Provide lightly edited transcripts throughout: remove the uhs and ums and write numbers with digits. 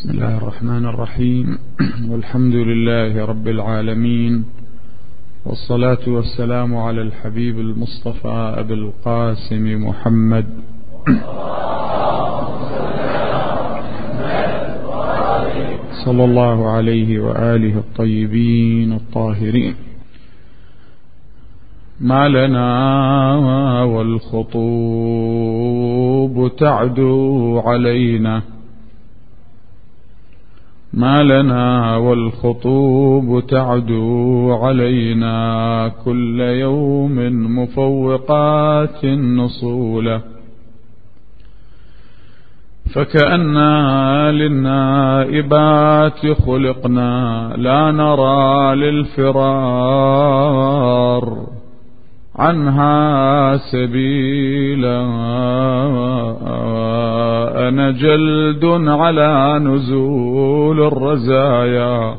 بسم الله الرحمن الرحيم. والحمد لله رب العالمين، والصلاة والسلام على الحبيب المصطفى أبي القاسم محمد صلى الله عليه وآله الطيبين الطاهرين. ما لنا والخطوب تعدو علينا، ما لنا والخطوب تعدو علينا، كل يوم مفوقات نصولا، فكأننا للنائبات خلقنا، لا نرى للفرار عنها سبيلا. أنا جلد على نزول الرزايا،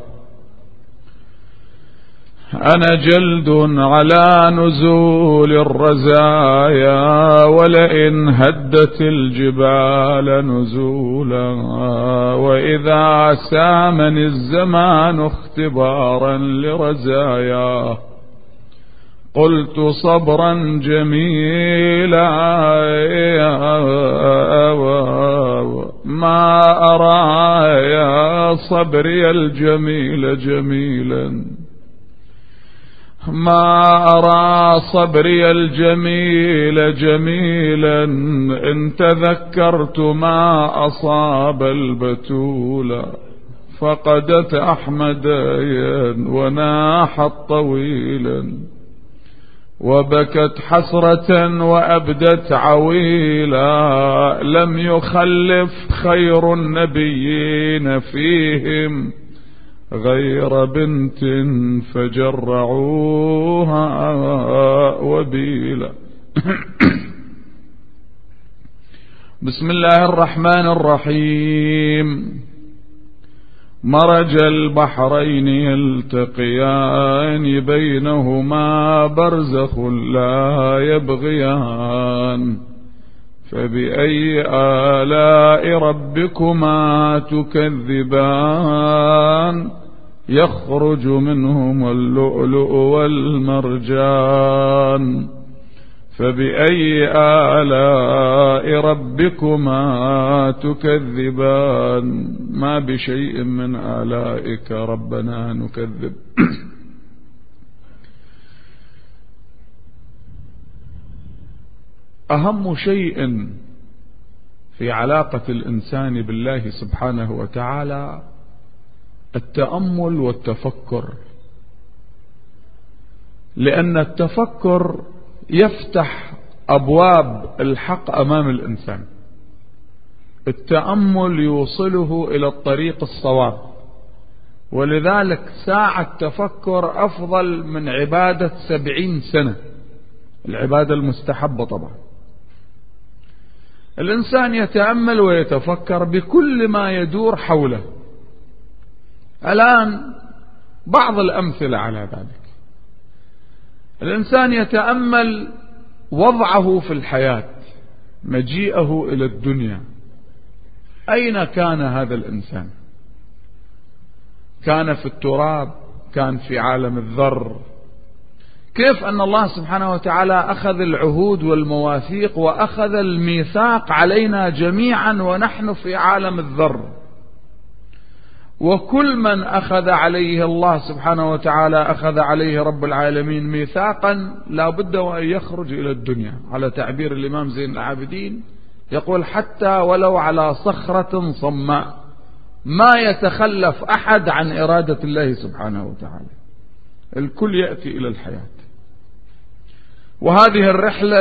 أنا جلد على نزول الرزايا، ولئن هدت الجبال نزولا، وإذا سامني الزمان اختبارا لرزايا، قلت صبرا جميلا، ما أرى يا صبري الجميل جميلا، ما أرى صبري الجميل جميلا، إن تذكرت ما أصاب البتولا، فقدت أحمديا وناحت طويلا، وبكت حسرة وأبدت عويلا، لم يخلف خير النبيين فيهم غير بنت فجرعوها وبيلا. بسم الله الرحمن الرحيم. مرج البحرين يلتقيان، بينهما برزخ لا يبغيان، فبأي آلاء ربكما تكذبان، يخرج منهما اللؤلؤ والمرجان، فبأي آلاء ربكما تكذبان، ما بشيء من آلائك ربنا نكذب. أهم شيء في علاقة الإنسان بالله سبحانه وتعالى التأمل والتفكر، لأن التفكر يفتح أبواب الحق أمام الإنسان، التأمل يوصله إلى الطريق الصواب، ولذلك ساعة تفكر أفضل من عبادة 70 سنة، العبادة المستحبة طبعا. الإنسان يتأمل ويتفكر بكل ما يدور حوله. الآن بعض الأمثلة على ذلك: الإنسان يتأمل وضعه في الحياة، مجيئه إلى الدنيا، أين كان هذا الإنسان؟ كان في التراب؟ كان في عالم الذر؟ كيف أن الله سبحانه وتعالى أخذ العهود والمواثيق وأخذ الميثاق علينا جميعا ونحن في عالم الذر، وكل من أخذ عليه الله سبحانه وتعالى أخذ عليه رب العالمين ميثاقا لا بد وأن يخرج إلى الدنيا. على تعبير الإمام زين العابدين يقول: حتى ولو على صخرة صماء ما يتخلف أحد عن إرادة الله سبحانه وتعالى، الكل يأتي إلى الحياة. وهذه الرحلة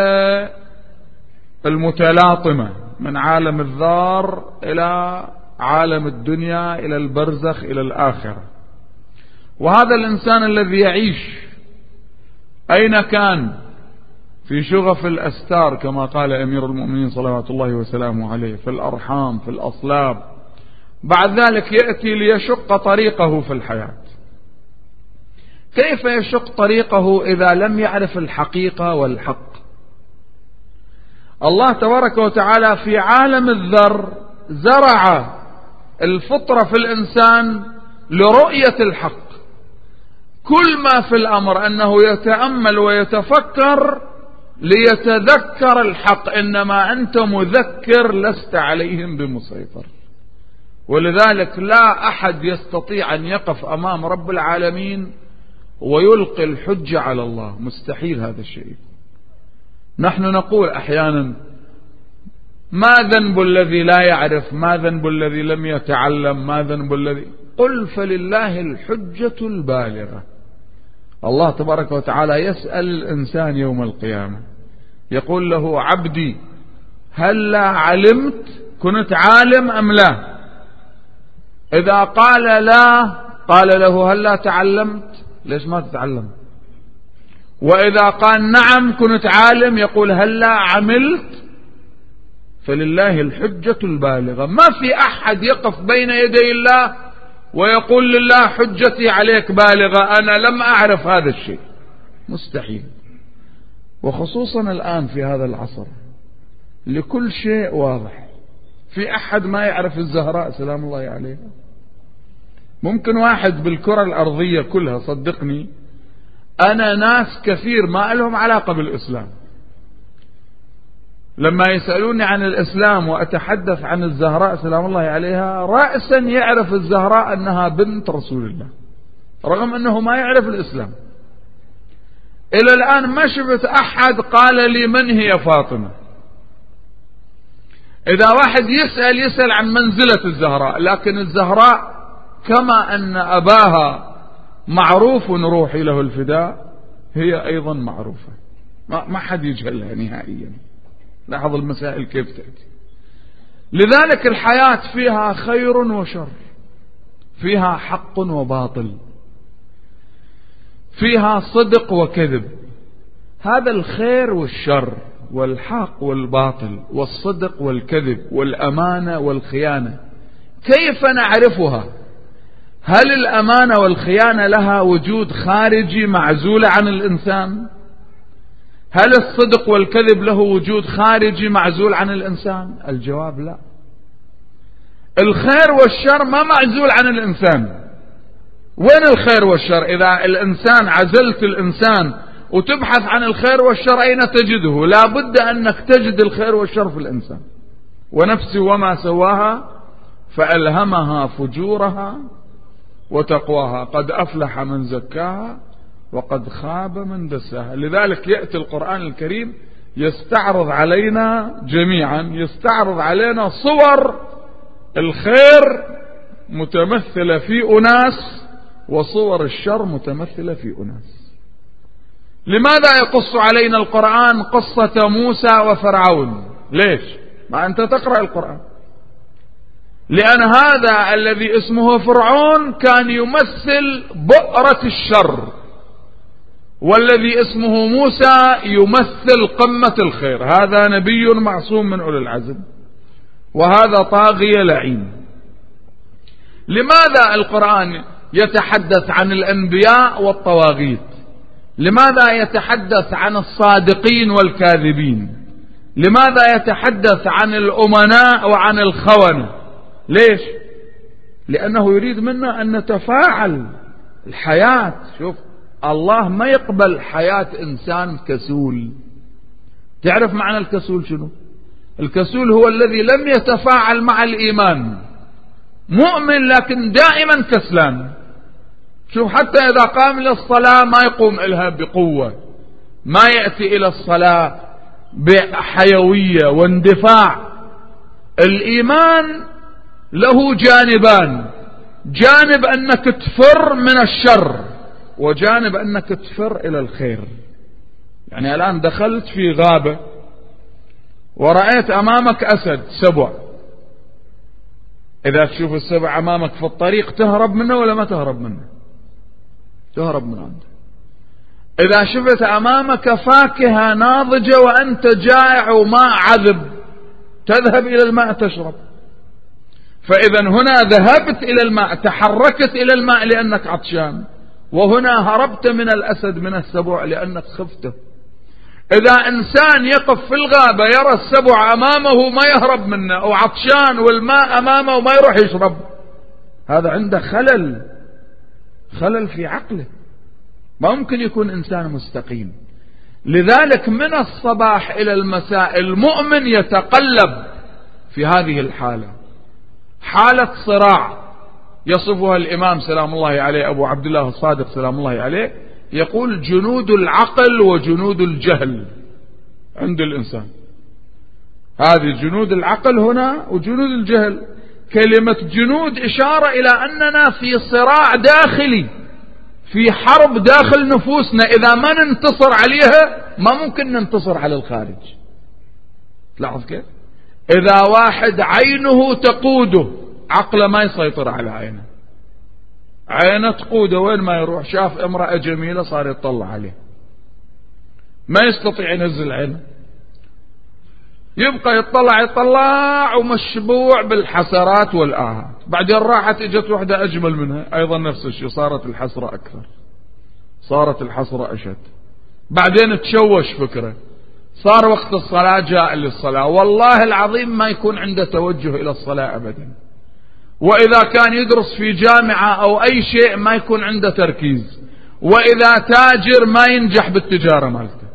المتلاطمة من عالم الذار إلى عالم الدنيا، إلى البرزخ، إلى الآخرة. وهذا الإنسان الذي يعيش أين كان؟ في شغف الأستار كما قال أمير المؤمنين صلوات الله وسلامه عليه، في الأرحام، في الأصلاب. بعد ذلك يأتي ليشق طريقه في الحياة. كيف يشق طريقه إذا لم يعرف الحقيقة والحق؟ الله تبارك وتعالى في عالم الذر زرع الفطرة في الإنسان لرؤية الحق. كل ما في الأمر أنه يتأمل ويتفكر ليتذكر الحق، إنما أنت مذكر لست عليهم بمسيطر. ولذلك لا أحد يستطيع أن يقف أمام رب العالمين ويلقي الحجة على الله، مستحيل هذا الشيء. نحن نقول أحيانا ما ذنب الذي لا يعرف، ما ذنب الذي لم يتعلم، ما ذنب الذي، قل فلله الحجة البالغة. الله تبارك وتعالى يسأل الإنسان يوم القيامة، يقول له عبدي هل لا علمت، كنت عالم أم لا؟ إذا قال لا قال له هل لا تعلمت، ليش ما تتعلم؟ وإذا قال نعم كنت عالم يقول هل لا عملت؟ فلله الحجة البالغة. ما في أحد يقف بين يدي الله ويقول لله حجتي عليك بالغة، أنا لم أعرف هذا الشيء، مستحيل. وخصوصا الآن في هذا العصر لكل شيء واضح. في أحد ما يعرف الزهراء سلام الله عليها؟ ممكن واحد بالكرة الأرضية كلها، صدقني أنا ناس كثير ما لهم علاقة بالإسلام لما يسألوني عن الإسلام وأتحدث عن الزهراء سلام الله عليها رأسا يعرف الزهراء أنها بنت رسول الله، رغم أنه ما يعرف الإسلام. إلى الآن ما شفت أحد قال لي من هي فاطمة. إذا واحد يسأل عن منزلة الزهراء، لكن الزهراء كما أن أباها معروف روحي له الفداء، هي أيضا معروفة، ما حد يجهلها نهائيا. لاحظ المسائل كيف تأتي. لذلك الحياة فيها خير وشر، فيها حق وباطل، فيها صدق وكذب. هذا الخير والشر والحق والباطل والصدق والكذب والأمانة والخيانة كيف نعرفها؟ هل الأمانة والخيانة لها وجود خارجي معزول عن الإنسان؟ هل الصدق والكذب له وجود خارجي معزول عن الإنسان؟ الجواب لا. الخير والشر ما معزول عن الإنسان. وين الخير والشر؟ إذا الإنسان عزلت الإنسان وتبحث عن الخير والشر أين تجده؟ لا بد أنك تجد الخير والشر في الإنسان. ونفسي وما سواها فألهمها فجورها وتقواها، قد أفلح من زكاها وقد خاب من دساها. لذلك يأتي القرآن الكريم يستعرض علينا جميعا، يستعرض علينا صور الخير متمثلة في أناس وصور الشر متمثلة في أناس. لماذا يقص علينا القرآن قصة موسى وفرعون؟ ليش؟ ما أنت تقرأ القرآن. لأن هذا الذي اسمه فرعون كان يمثل بؤرة الشر، والذي اسمه موسى يمثل قمة الخير. هذا نبي معصوم من أولي العزم، وهذا طاغية لعين. لماذا القرآن يتحدث عن الأنبياء والطواغيت؟ لماذا يتحدث عن الصادقين والكاذبين؟ لماذا يتحدث عن الأمناء وعن الخونة؟ ليش؟ لأنه يريد منا أن نتفاعل. الحياة، شوف الله ما يقبل حياة إنسان كسول. تعرف معنى الكسول شنو؟ الكسول هو الذي لم يتفاعل مع الإيمان، مؤمن لكن دائما كسلان. شوف حتى إذا قام للصلاة ما يقوم إلها بقوة، ما يأتي إلى الصلاة بحيوية واندفاع. الإيمان له جانبان، جانب أنك تفر من الشر، وجانب أنك تفر إلى الخير. يعني الآن دخلت في غابة ورأيت أمامك أسد سبع، إذا تشوف السبع أمامك في الطريق تهرب منه ولا ما تهرب منه؟ تهرب من عنده. إذا شفت أمامك فاكهة ناضجة وأنت جائع وماء عذب تذهب إلى الماء تشرب. فإذا هنا ذهبت إلى الماء، تحركت إلى الماء لأنك عطشان، وهنا هربت من الأسد من السبع لأنك خفته. إذا إنسان يقف في الغابة يرى السبع أمامه ما يهرب منه، أو عطشان والماء أمامه وما يروح يشرب، هذا عنده خلل في عقله، ما ممكن يكون إنسان مستقيم. لذلك من الصباح إلى المساء المؤمن يتقلب في هذه الحالة، حالة صراع يصفها الإمام سلام الله عليه أبو عبد الله الصادق سلام الله عليه، يقول جنود العقل وجنود الجهل عند الإنسان. هذه جنود العقل هنا وجنود الجهل. كلمة جنود إشارة إلى أننا في صراع داخلي، في حرب داخل نفوسنا، إذا ما ننتصر عليها ما ممكن ننتصر على الخارج. تلاحظ كيف؟ إذا واحد عينه تقوده، عقله ما يسيطر على عينه، عينه تقوده وين ما يروح، شاف امرأة جميلة صار يطلع عليه، ما يستطيع ينزل عينه، يبقى يطلع ومشبوع بالحسرات والآهات. بعدين راحت اجت واحدة أجمل منها أيضا نفس الشيء، صارت الحسرة أكثر، صارت الحسرة أشد. بعدين تشوش فكره، صار وقت الصلاة جاء للصلاة، والله العظيم ما يكون عنده توجه إلى الصلاة أبدا. وإذا كان يدرس في جامعة أو أي شيء ما يكون عنده تركيز، وإذا تاجر ما ينجح بالتجارة مالته.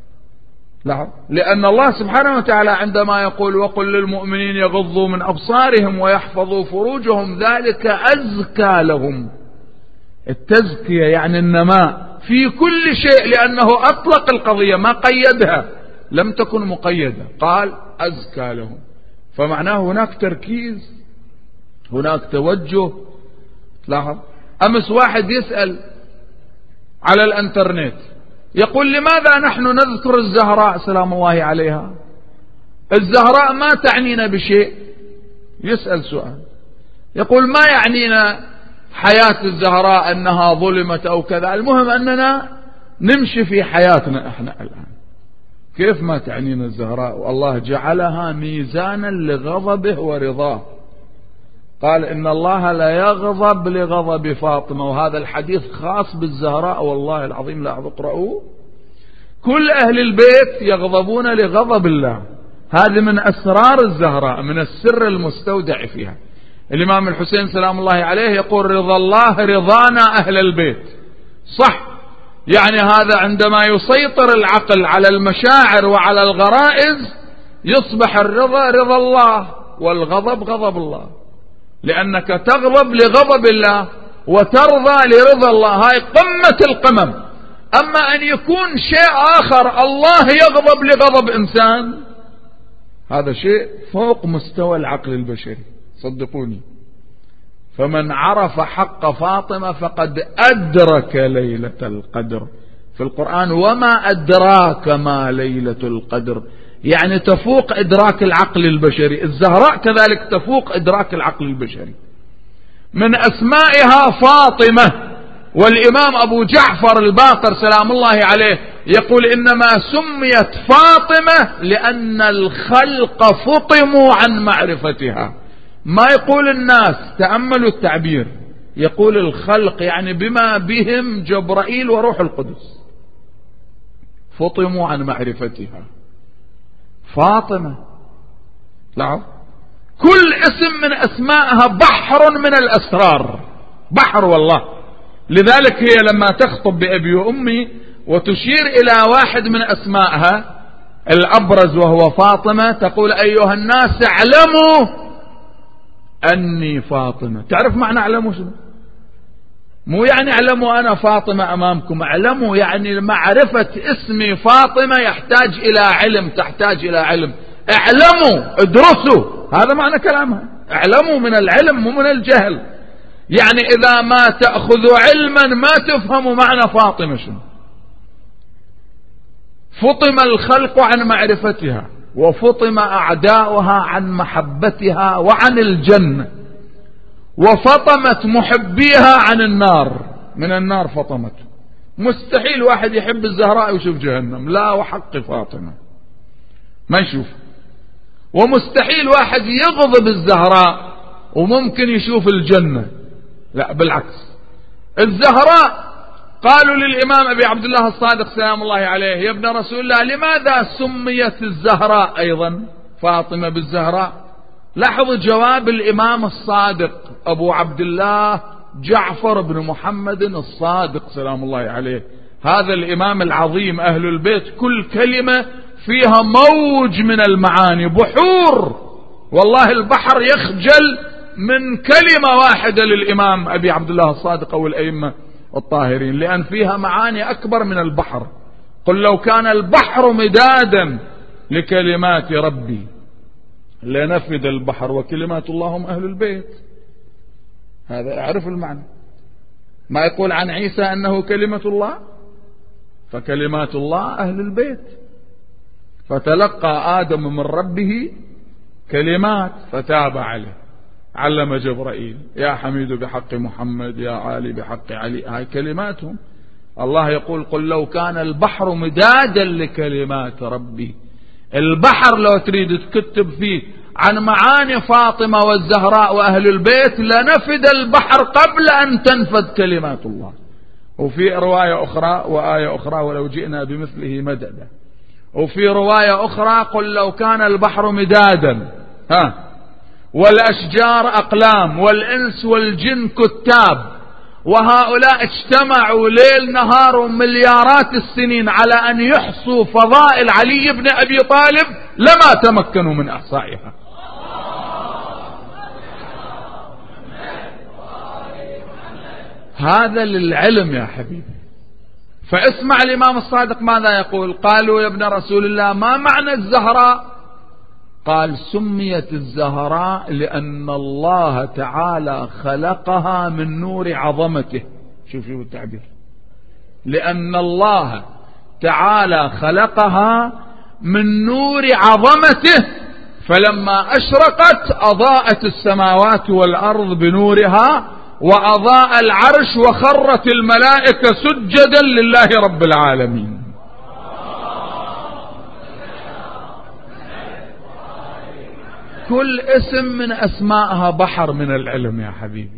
لا، لأن الله سبحانه وتعالى عندما يقول وقل للمؤمنين يغضوا من أبصارهم ويحفظوا فروجهم ذلك أزكى لهم، التزكية يعني النماء في كل شيء، لأنه أطلق القضية ما قيدها، لم تكن مقيدة، قال أزكى لهم، فمعناه هناك تركيز، هناك توجه. لاحظ أمس واحد يسأل على الانترنت يقول لماذا نحن نذكر الزهراء سلام الله عليها؟ الزهراء ما تعنينا بشيء. يسأل سؤال يقول ما يعنينا حياة الزهراء أنها ظلمت أو كذا، المهم أننا نمشي في حياتنا احنا الآن. كيف ما تعنينا الزهراء والله جعلها ميزانا لغضبه ورضاه؟ قال إن الله لا يغضب لغضب فاطمة، وهذا الحديث خاص بالزهراء والله العظيم، لا اقرأوه. كل أهل البيت يغضبون لغضب الله، هذه من أسرار الزهراء، من السر المستودع فيها. الإمام الحسين سلام الله عليه يقول رضا الله رضانا أهل البيت، صح، يعني هذا عندما يسيطر العقل على المشاعر وعلى الغرائز يصبح الرضا رضا الله والغضب غضب الله، لأنك تغضب لغضب الله وترضى لرضا الله، هاي قمة القمم. أما أن يكون شيء آخر الله يغضب لغضب إنسان، هذا شيء فوق مستوى العقل البشري صدقوني. فمن عرف حق فاطمة فقد أدرك ليلة القدر. في القرآن وما أدراك ما ليلة القدر، يعني تفوق إدراك العقل البشري. الزهراء كذلك تفوق إدراك العقل البشري. من أسمائها فاطمة، والإمام أبو جعفر الباقر سلام الله عليه يقول إنما سميت فاطمة لأن الخلق فطموا عن معرفتها. ما يقول الناس، تأملوا التعبير، يقول الخلق يعني بما بهم جبرائيل وروح القدس، فطموا عن معرفتها. فاطمة، لا، كل اسم من أسمائها بحر من الأسرار، بحر والله. لذلك هي لما تخطب بأبي وأمي وتشير إلى واحد من أسمائها الأبرز وهو فاطمة، تقول أيها الناس اعلموا أني فاطمة. تعرف معنى اعلموا شنو؟ مو يعني اعلموا أنا فاطمة أمامكم، اعلموا يعني معرفة اسمي فاطمة يحتاج إلى علم، تحتاج إلى علم. اعلموا، ادرسوا، هذا معنى كلامها. اعلموا من العلم مو من الجهل، يعني إذا ما تأخذوا علما ما تفهموا معنى فاطمة شنو. فطم الخلق عن معرفتها، وفطم أعداؤها عن محبتها وعن الجنة، وفطمت محبيها عن النار، من النار فطمت. مستحيل واحد يحب الزهراء ويشوف جهنم، لا وحق فاطمة ما يشوف. ومستحيل واحد يغضب الزهراء وممكن يشوف الجنة، لا بالعكس. الزهراء قالوا للإمام أبي عبد الله الصادق سلام الله عليه: يا ابن رسول الله، لماذا سميت الزهراء أيضا فاطمة بالزهراء؟ لاحظوا جواب الإمام الصادق أبو عبد الله جعفر بن محمد الصادق سلام الله عليه، هذا الإمام العظيم أهل البيت، كل كلمة فيها موج من المعاني، بحور، والله البحر يخجل من كلمة واحدة للإمام أبي عبد الله الصادق أو الأئمة الطاهرين، لأن فيها معاني أكبر من البحر. قل لو كان البحر مدادا لكلمات ربي لنفد البحر وكلمات الله هم أهل البيت. هذا أعرف المعنى. ما يقول عن عيسى أنه كلمة الله، فكلمات الله أهل البيت. فتلقى آدم من ربه كلمات فتاب عليه، علم جبرائيل: يا حميد بحق محمد، يا عالي بحق علي. هاي كلماتهم. الله يقول: قل لو كان البحر مدادا لكلمات ربي. البحر لو تريد تكتب فيه عن معاني فاطمة والزهراء وأهل البيت لنفد البحر قبل أن تنفد كلمات الله. وفي رواية أخرى وآية أخرى: ولو جئنا بمثله مددا. وفي رواية أخرى: قل لو كان البحر مدادا والأشجار أقلام والإنس والجن كتاب، وهؤلاء اجتمعوا ليل نهار مليارات السنين على أن يحصوا فضائل علي بن أبي طالب لما تمكنوا من إحصائها. هذا للعلم يا حبيبي. فاسمع الإمام الصادق ماذا يقول. قالوا: يا ابن رسول الله، ما معنى الزهراء؟ قال: سميت الزهراء لأن الله تعالى خلقها من نور عظمته. شوف التعبير، لأن الله تعالى خلقها من نور عظمته، فلما أشرقت أضاءت السماوات والأرض بنورها، وأضاء العرش، وخرت الملائكة سجدا لله رب العالمين. كل اسم من أسمائها بحر من العلم يا حبيبي.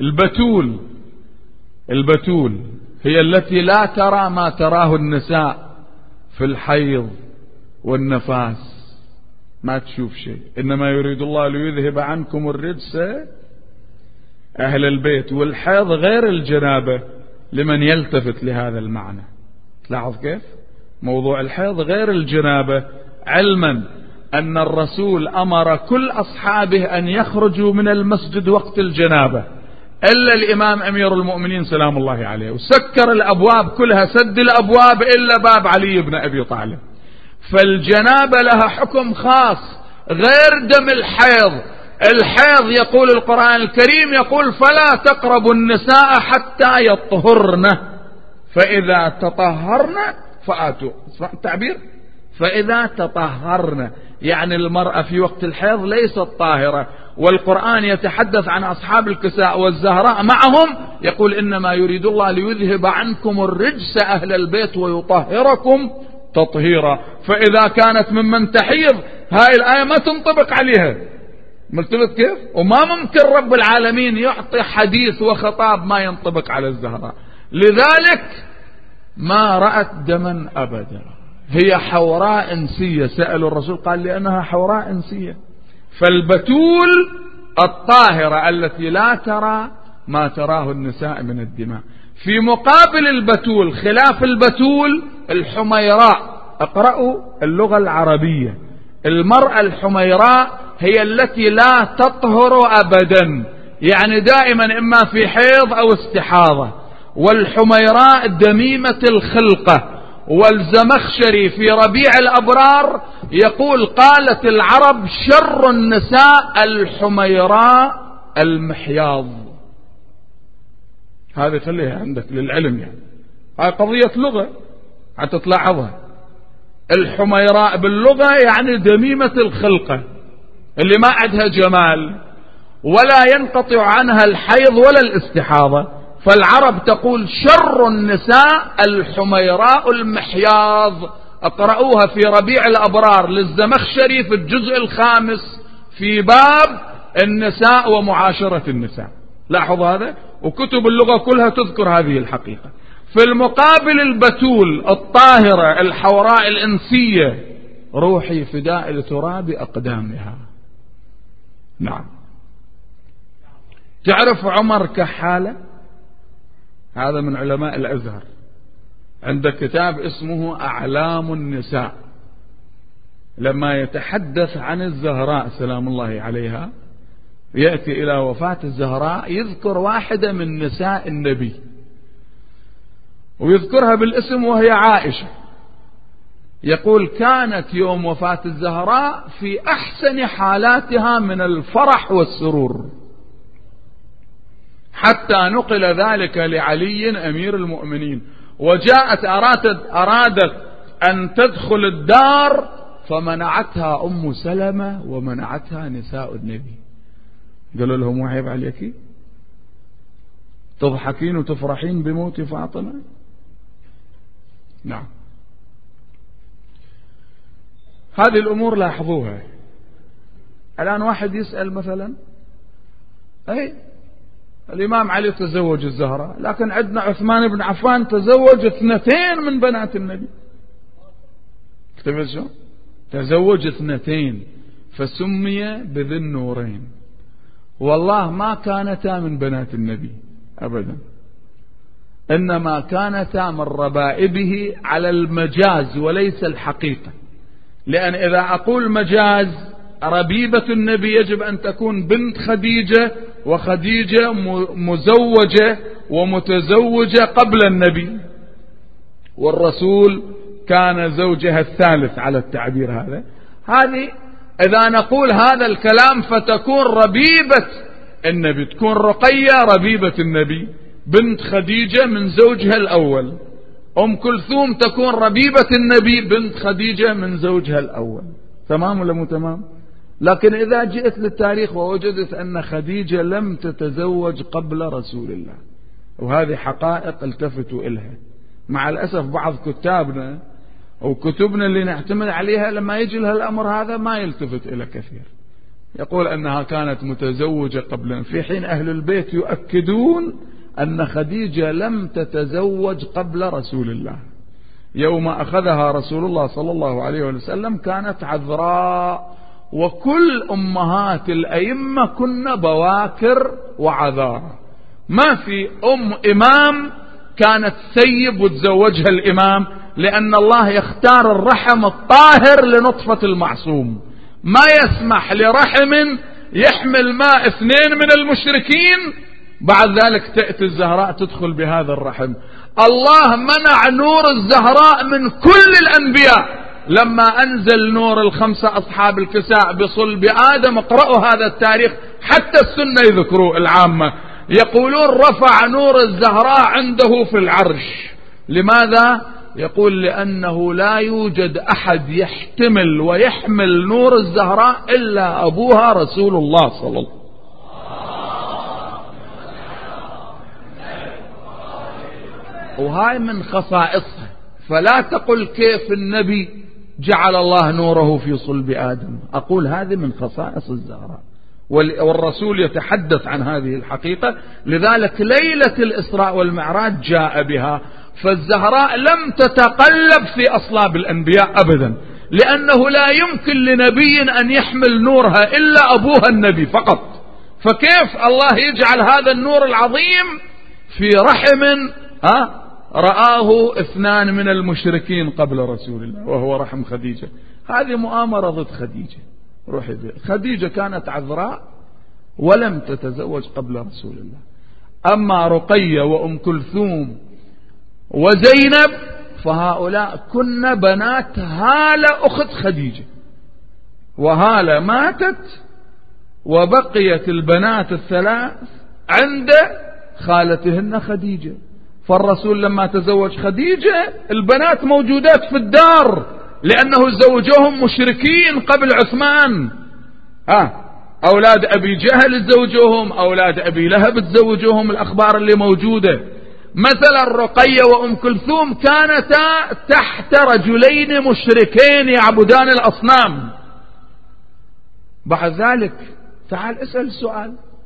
البتول هي التي لا ترى ما تراه النساء في الحيض والنفاس، ما تشوف شيء. إنما يريد الله ليذهب عنكم الرجس أهل البيت. والحيض غير الجنابة لمن يلتفت لهذا المعنى. تلاحظ كيف موضوع الحيض غير الجنابة، علما أن الرسول أمر كل أصحابه أن يخرجوا من المسجد وقت الجنابة إلا الإمام أمير المؤمنين سلام الله عليه، وسكر الأبواب كلها، سد الأبواب إلا باب علي بن أبي طالب. فالجنابة لها حكم خاص غير دم الحيض. الحيض يقول القرآن الكريم، يقول: فلا تقربوا النساء حتى يطهرن، فإذا تطهرن فآتوا. التعبير فإذا تطهرن، يعني المرأة في وقت الحيض ليست طاهرة. والقرآن يتحدث عن أصحاب الكساء والزهراء معهم، يقول: إنما يريد الله ليذهب عنكم الرجس أهل البيت ويطهركم تطهيرا. فإذا كانت ممن تحيض، هاي الآية ما تنطبق عليها. ملتفت كيف؟ وما ممكن رب العالمين يعطي حديث وخطاب ما ينطبق على الزهراء. لذلك ما رأت دما أبدا. هي حوراء إنسية. سألوا الرسول قال: لأنها حوراء إنسية. فالبتول الطاهرة التي لا ترى ما تراه النساء من الدماء. في مقابل البتول، خلاف البتول، الحميراء. اقرأوا اللغة العربية. المرأة الحميراء هي التي لا تطهر أبدا، يعني دائما إما في حيض أو استحاضة. والحميراء دميمة الخلقة. والزمخشري في ربيع الأبرار يقول: قالت العرب: شر النساء الحميراء المحياض. هذه خليها عندك للعلم، يعني هذه قضية لغة حتى تلاحظها. الحميراء باللغة يعني دميمة الخلقة، اللي ما عندها جمال ولا ينقطع عنها الحيض ولا الاستحاضة. فالعرب تقول: شر النساء الحميراء المحياض. اقرأوها في ربيع الأبرار للزمخشري في الجزء 5 في باب النساء ومعاشرة النساء. لاحظوا هذا، وكتب اللغة كلها تذكر هذه الحقيقة. في المقابل البتول الطاهرة الحوراء الإنسية روحي فداء لتراب أقدامها. نعم. تعرف عمر كحالة؟ هذا من علماء الأزهر، عنده كتاب اسمه أعلام النساء، لما يتحدث عن الزهراء سلام الله عليها يأتي إلى وفاة الزهراء يذكر واحدة من نساء النبي ويذكرها بالاسم وهي عائشة. يقول كانت يوم وفاة الزهراء في أحسن حالاتها من الفرح والسرور، حتى نقل ذلك لعلي أمير المؤمنين، وجاءت أرادت أن تدخل الدار فمنعتها أم سلمة ومنعتها نساء النبي. قالوا لهم وعيب عليك تضحكين وتفرحين بموت فاطمة؟ نعم. هذه الأمور لاحظوها. الآن واحد يسأل مثلا أي الإمام علي تزوج الزهراء، لكن عندنا عثمان بن عفان تزوج 2 من بنات النبي. اكتبت شو؟ تزوج 2 فسمي بذي النورين، والله ما كانتا من بنات النبي أبدا، إنما كانتا من ربائبه على المجاز وليس الحقيقة. لأن إذا أقول مجاز ربيبة النبي يجب أن تكون بنت خديجة، وخديجة مزوجة ومتزوجة قبل النبي، والرسول كان زوجها الثالث على التعبير هذا. هذه إذا نقول هذا الكلام فتكون ربيبة النبي، تكون رقية ربيبة النبي بنت خديجة من زوجها الأول، أم كلثوم تكون ربيبة النبي بنت خديجة من زوجها الأول. تمام ولا مو تمام؟ لكن إذا جئت للتاريخ ووجدت أن خديجة لم تتزوج قبل رسول الله، وهذه حقائق التفتوا إلها. مع الأسف بعض كتابنا أو كتبنا اللي نعتمد عليها لما يجي لها الأمر هذا ما يلتفت إلى كثير، يقول أنها كانت متزوجة قبل، في حين أهل البيت يؤكدون أن خديجة لم تتزوج قبل رسول الله. يوم أخذها رسول الله صلى الله عليه وسلم كانت عذراء، وكل أمهات الأئمة كن بواكر وعذارى، ما في إمام كانت ثيب وتزوجها الإمام، لأن الله يختار الرحم الطاهر لنطفة المعصوم، ما يسمح لرحم يحمل ماء 2 من المشركين بعد ذلك تأتي الزهراء تدخل بهذا الرحم. الله منع نور الزهراء من كل الأنبياء لما أنزل نور 5 أصحاب الكساء بصلب آدم. اقرأوا هذا التاريخ، حتى السنة يذكروا العامة يقولون رفع نور الزهراء عنده في العرش. لماذا؟ يقول لأنه لا يوجد أحد يحتمل ويحمل نور الزهراء إلا أبوها رسول الله صلى الله عليه وسلم. وهاي من خصائصها، فلا تقل كيف النبي جعل الله نوره في صلب آدم، أقول هذه من خصائص الزهراء، والرسول يتحدث عن هذه الحقيقة. لذلك ليلة الإسراء والمعراج جاء بها، فالزهراء لم تتقلب في أصلاب الأنبياء أبدا، لأنه لا يمكن لنبي أن يحمل نورها إلا أبوها النبي فقط. فكيف الله يجعل هذا النور العظيم في رحم رآه 2 من المشركين قبل رسول الله وهو رحم خديجة؟ هذه مؤامرة ضد خديجة. روحي بيه. خديجة كانت عذراء ولم تتزوج قبل رسول الله. أما رقية وأم كلثوم وزينب فهؤلاء كن بنات هالة أخت خديجة، وهالة ماتت وبقيت البنات الثلاث عند خالتهن خديجة. فالرسول لما تزوج خديجة البنات موجودات في الدار، لأنه زوجوهم مشركين قبل عثمان. أولاد أبي جهل تزوجوهم، أولاد أبي لهب تزوجوهم، الأخبار اللي موجودة. مثلا رقية وأم كلثوم كانتا تحت رجلين مشركين يعبدان الأصنام. بعد ذلك تعال اسأل سؤال،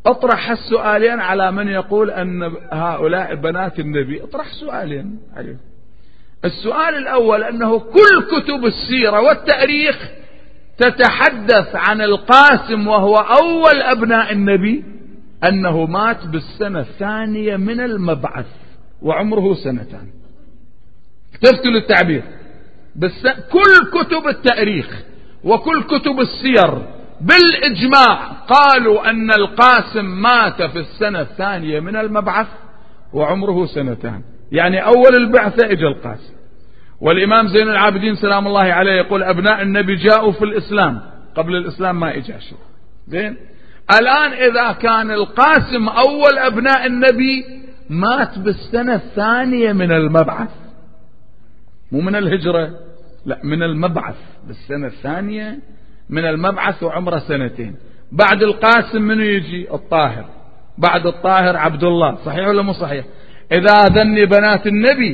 اطرح السؤالين على من يقول أن هؤلاء بنات النبي، اطرح سؤالين عليهم. السؤال الأول أنه كل كتب السيرة والتاريخ تتحدث عن القاسم وهو أول أبناء النبي أنه مات بالسنة الثانية من المبعث وعمره 2 سنين. اكتفتوا للتعبير. كل كتب التاريخ وكل كتب السير بالإجماع قالوا أن القاسم مات في السنة الثانية من المبعث وعمره 2 سنين، يعني أول البعثة إجا القاسم. والإمام زين العابدين سلام الله عليه يقول أبناء النبي جاءوا في الإسلام، قبل الإسلام ما إجا شيء. زين، الآن إذا كان القاسم أول أبناء النبي مات بالسنة الثانية من المبعث، مو من الهجرة، لا من المبعث، بالسنة الثانية من المبعث وعمره 2 سنين. بعد القاسم منه يجي الطاهر، بعد الطاهر عبد الله، صحيح ولا مو صحيح؟ إذا ذني بنات النبي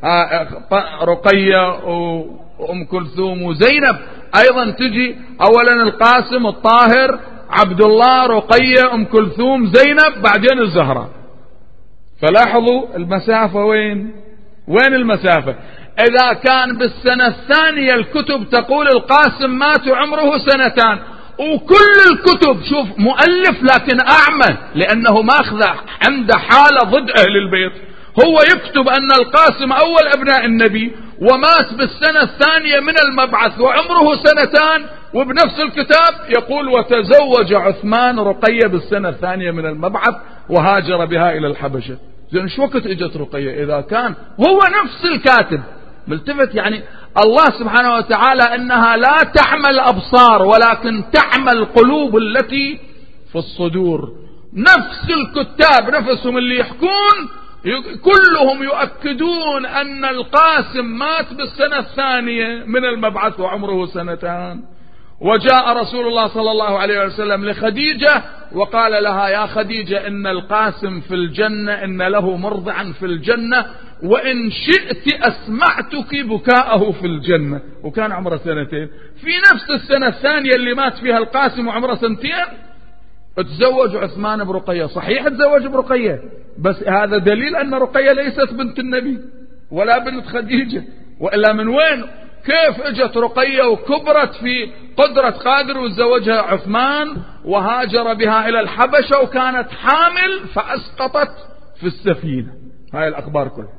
رقية وأم كلثوم وزينب أيضا تجي، أولا القاسم، الطاهر، عبد الله، رقية، أم كلثوم، زينب، بعدين الزهراء. فلاحظوا المسافة وين المسافة. إذا كان بالسنة الثانية الكتب تقول القاسم مات وعمره 2 سنين، وكل الكتب شوف مؤلف لكن أعمى لأنه ماخذ عنده حالة ضد أهل البيت، هو يكتب أن القاسم أول أبناء النبي ومات بالسنة الثانية من المبعث وعمره 2 سنين، وبنفس الكتاب يقول وتزوج عثمان رقية بالسنة الثانية من المبعث وهاجر بها إلى الحبشة. زين شو وقت اجت رقية إذا كان هو نفس الكاتب ملتفت؟ يعني الله سبحانه وتعالى انها لا تحمل ابصار ولكن تحمل قلوب التي في الصدور. نفس الكتاب نفسهم اللي يحكون كلهم يؤكدون ان القاسم مات بالسنة الثانية من المبعث وعمره 2 سنين. وجاء رسول الله صلى الله عليه وسلم لخديجة وقال لها يا خديجة إن القاسم في الجنة، إن له مرضعا في الجنة، وإن شئت أسمعتك بكاءه في الجنة. وكان عمره 2 سنين. في نفس السنة الثانية اللي مات فيها القاسم وعمره 2 سنين تزوج عثمان برقية. صحيح تزوج برقية، بس هذا دليل أن رقية ليست بنت النبي ولا بنت خديجة، وإلا من وين كيف اجت رقية وكبرت في قدرة قادر وتزوجها عثمان وهاجر بها إلى الحبشة وكانت حامل فأسقطت في السفينة. هاي الأخبار كلها،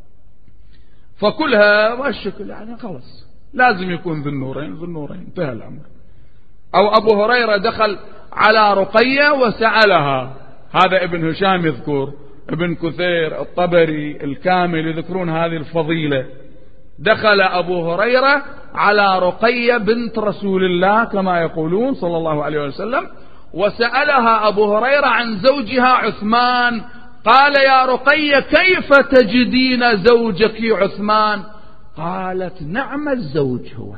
فكلها والشكل يعني خلص لازم يكون ذو النورين انتهى الأمر. أو أبو هريرة دخل على رقية وسألها، هذا ابن هشام يذكر، ابن كثير، الطبري، الكامل يذكرون هذه الفضيلة. دخل أبو هريرة على رقية بنت رسول الله كما يقولون صلى الله عليه وسلم، وسألها أبو هريرة عن زوجها عثمان، قال يا رقية كيف تجدين زوجك عثمان؟ قالت نعم الزوج هو.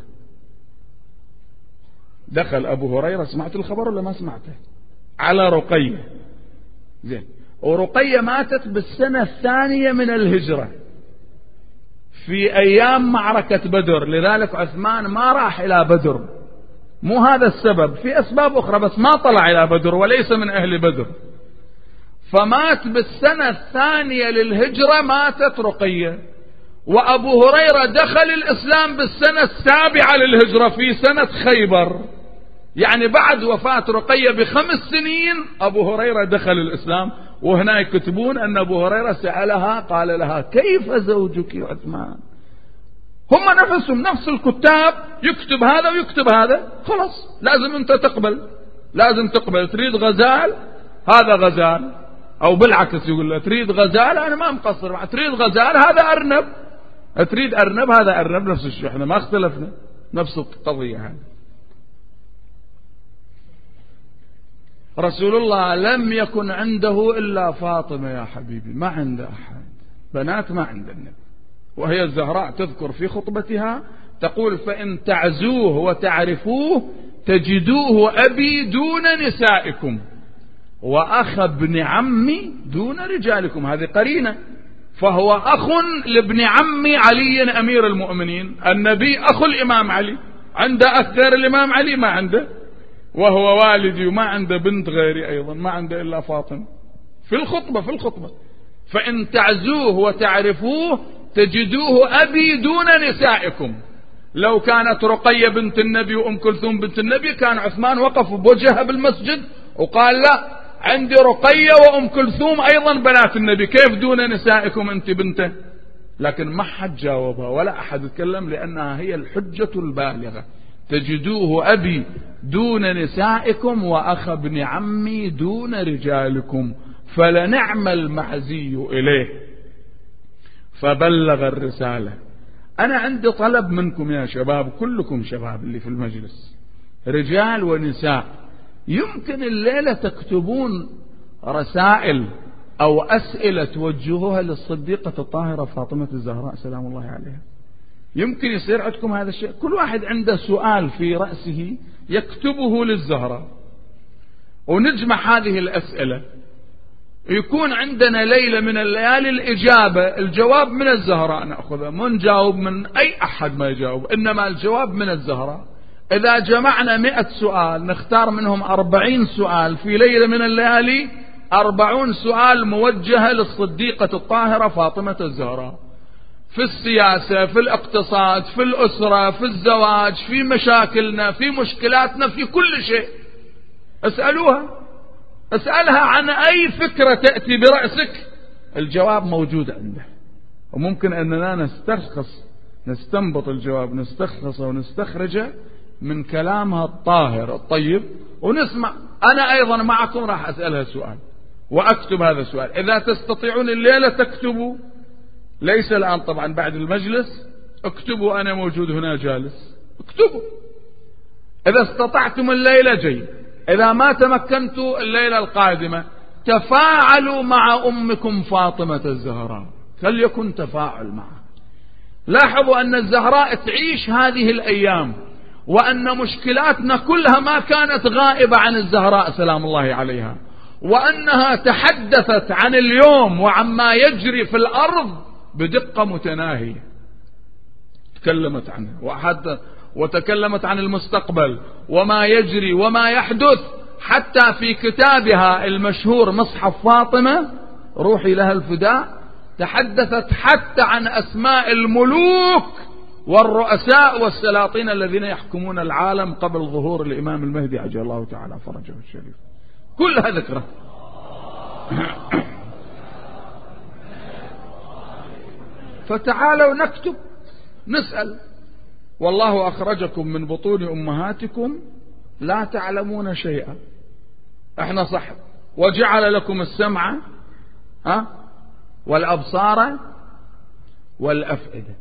دخل أبو هريرة، سمعت الخبر ولا ما سمعته؟ على رقية. زين، ورقية ماتت بالسنة الثانية من الهجرة في أيام معركة بدر، لذلك عثمان ما راح إلى بدر. مو هذا السبب، في أسباب أخرى، بس ما طلع إلى بدر وليس من أهل بدر. فمات بالسنة الثانية للهجرة ماتت رقية. وأبو هريرة دخل الإسلام بالسنة 7 للهجرة في سنة خيبر، يعني بعد وفاة رقية ب5 سنين أبو هريرة دخل الإسلام. وهنا يكتبون أن أبو هريرة سألها قال لها كيف زوجك عثمان؟ هم نفسهم نفس الكتاب يكتب هذا ويكتب هذا، خلاص لازم أنت تقبل، لازم تقبل. تريد غزال هذا غزال، أو بالعكس يقول له تريد غزال أنا ما مقصر، تريد غزال هذا أرنب، تريد أرنب هذا أرنب، نفس الشيء، احنا ما اختلفنا، نفس القضية هذه. رسول الله لم يكن عنده إلا فاطمة يا حبيبي، ما عنده أحد، بنات ما عنده النبي. وهي الزهراء تذكر في خطبتها تقول فإن تعزوه وتعرفوه تجدوه أبي دون نسائكم وأخ ابن عمي دون رجالكم. هذه قرينة، فهو أخ لابن عمي علي أمير المؤمنين. النبي أخو الإمام علي، عنده أخ غير الإمام علي ما عنده. وهو والدي وما عنده بنت غيري أيضا، ما عنده إلا فاطمة. في الخطبة فإن تعزوه وتعرفوه تجدوه أبي دون نسائكم. لو كانت رقية بنت النبي وأم كلثوم بنت النبي كان عثمان وقف بوجهها بالمسجد وقال لا، عندي رقية وأم كلثوم أيضا بنات النبي، كيف دون نسائكم أنت بنته؟ لكن ما حد جاوبها ولا أحد يتكلم، لأنها هي الحجة البالغة. تجدوه أبي دون نسائكم وأخ ابن عمي دون رجالكم، فلنعم المعزي إليه فبلغ الرسالة. أنا عندي طلب منكم يا شباب، كلكم شباب اللي في المجلس، رجال ونساء، يمكن الليلة تكتبون رسائل أو أسئلة توجهوها للصديقة الطاهرة فاطمة الزهراء سلام الله عليها. يمكن يصير عندكم هذا الشيء، كل واحد عنده سؤال في رأسه يكتبه للزهراء، ونجمع هذه الأسئلة، يكون عندنا ليلة من الليالي الجواب من الزهراء نأخذه، ما نجاوب من أي أحد ما يجاوب، إنما الجواب من الزهراء. إذا جمعنا 100 سؤال نختار منهم 40 سؤال في ليلة من الليالي، 40 سؤال موجهة للصديقة الطاهرة فاطمة الزهراء، في السياسة، في الاقتصاد، في الأسرة، في الزواج، في مشاكلنا، في مشكلاتنا، في كل شيء. اسألها عن أي فكرة تأتي برأسك، الجواب موجود عنده. وممكن أننا نستنبط الجواب، نستخلصه ونستخرجه من كلامها الطاهر الطيب ونسمع. أنا أيضا معكم راح أسألها سؤال وأكتب هذا السؤال. إذا تستطيعون الليلة تكتبوا، ليس الآن طبعا، بعد المجلس اكتبوا، أنا موجود هنا جالس، اكتبوا. إذا استطعتم الليلة جيد، إذا ما تمكنتوا الليلة القادمة تفاعلوا مع أمكم فاطمة الزهراء، فليكن تفاعل معها. لاحظوا أن الزهراء تعيش هذه الأيام، وأن مشكلاتنا كلها ما كانت غائبة عن الزهراء سلام الله عليها، وأنها تحدثت عن اليوم وعما يجري في الأرض بدقة متناهية، تكلمت عنه وتكلمت عن المستقبل وما يجري وما يحدث. حتى في كتابها المشهور مصحف فاطمة روحي لها الفداء تحدثت حتى عن أسماء الملوك والرؤساء والسلاطين الذين يحكمون العالم قبل ظهور الإمام المهدي عجل الله تعالى فرجه الشريف، كلها ذكرى. فتعالوا نكتب نسأل. والله أخرجكم من بطون أمهاتكم لا تعلمون شيئا، احنا صح، وجعل لكم السمع والأبصار والأفئدة.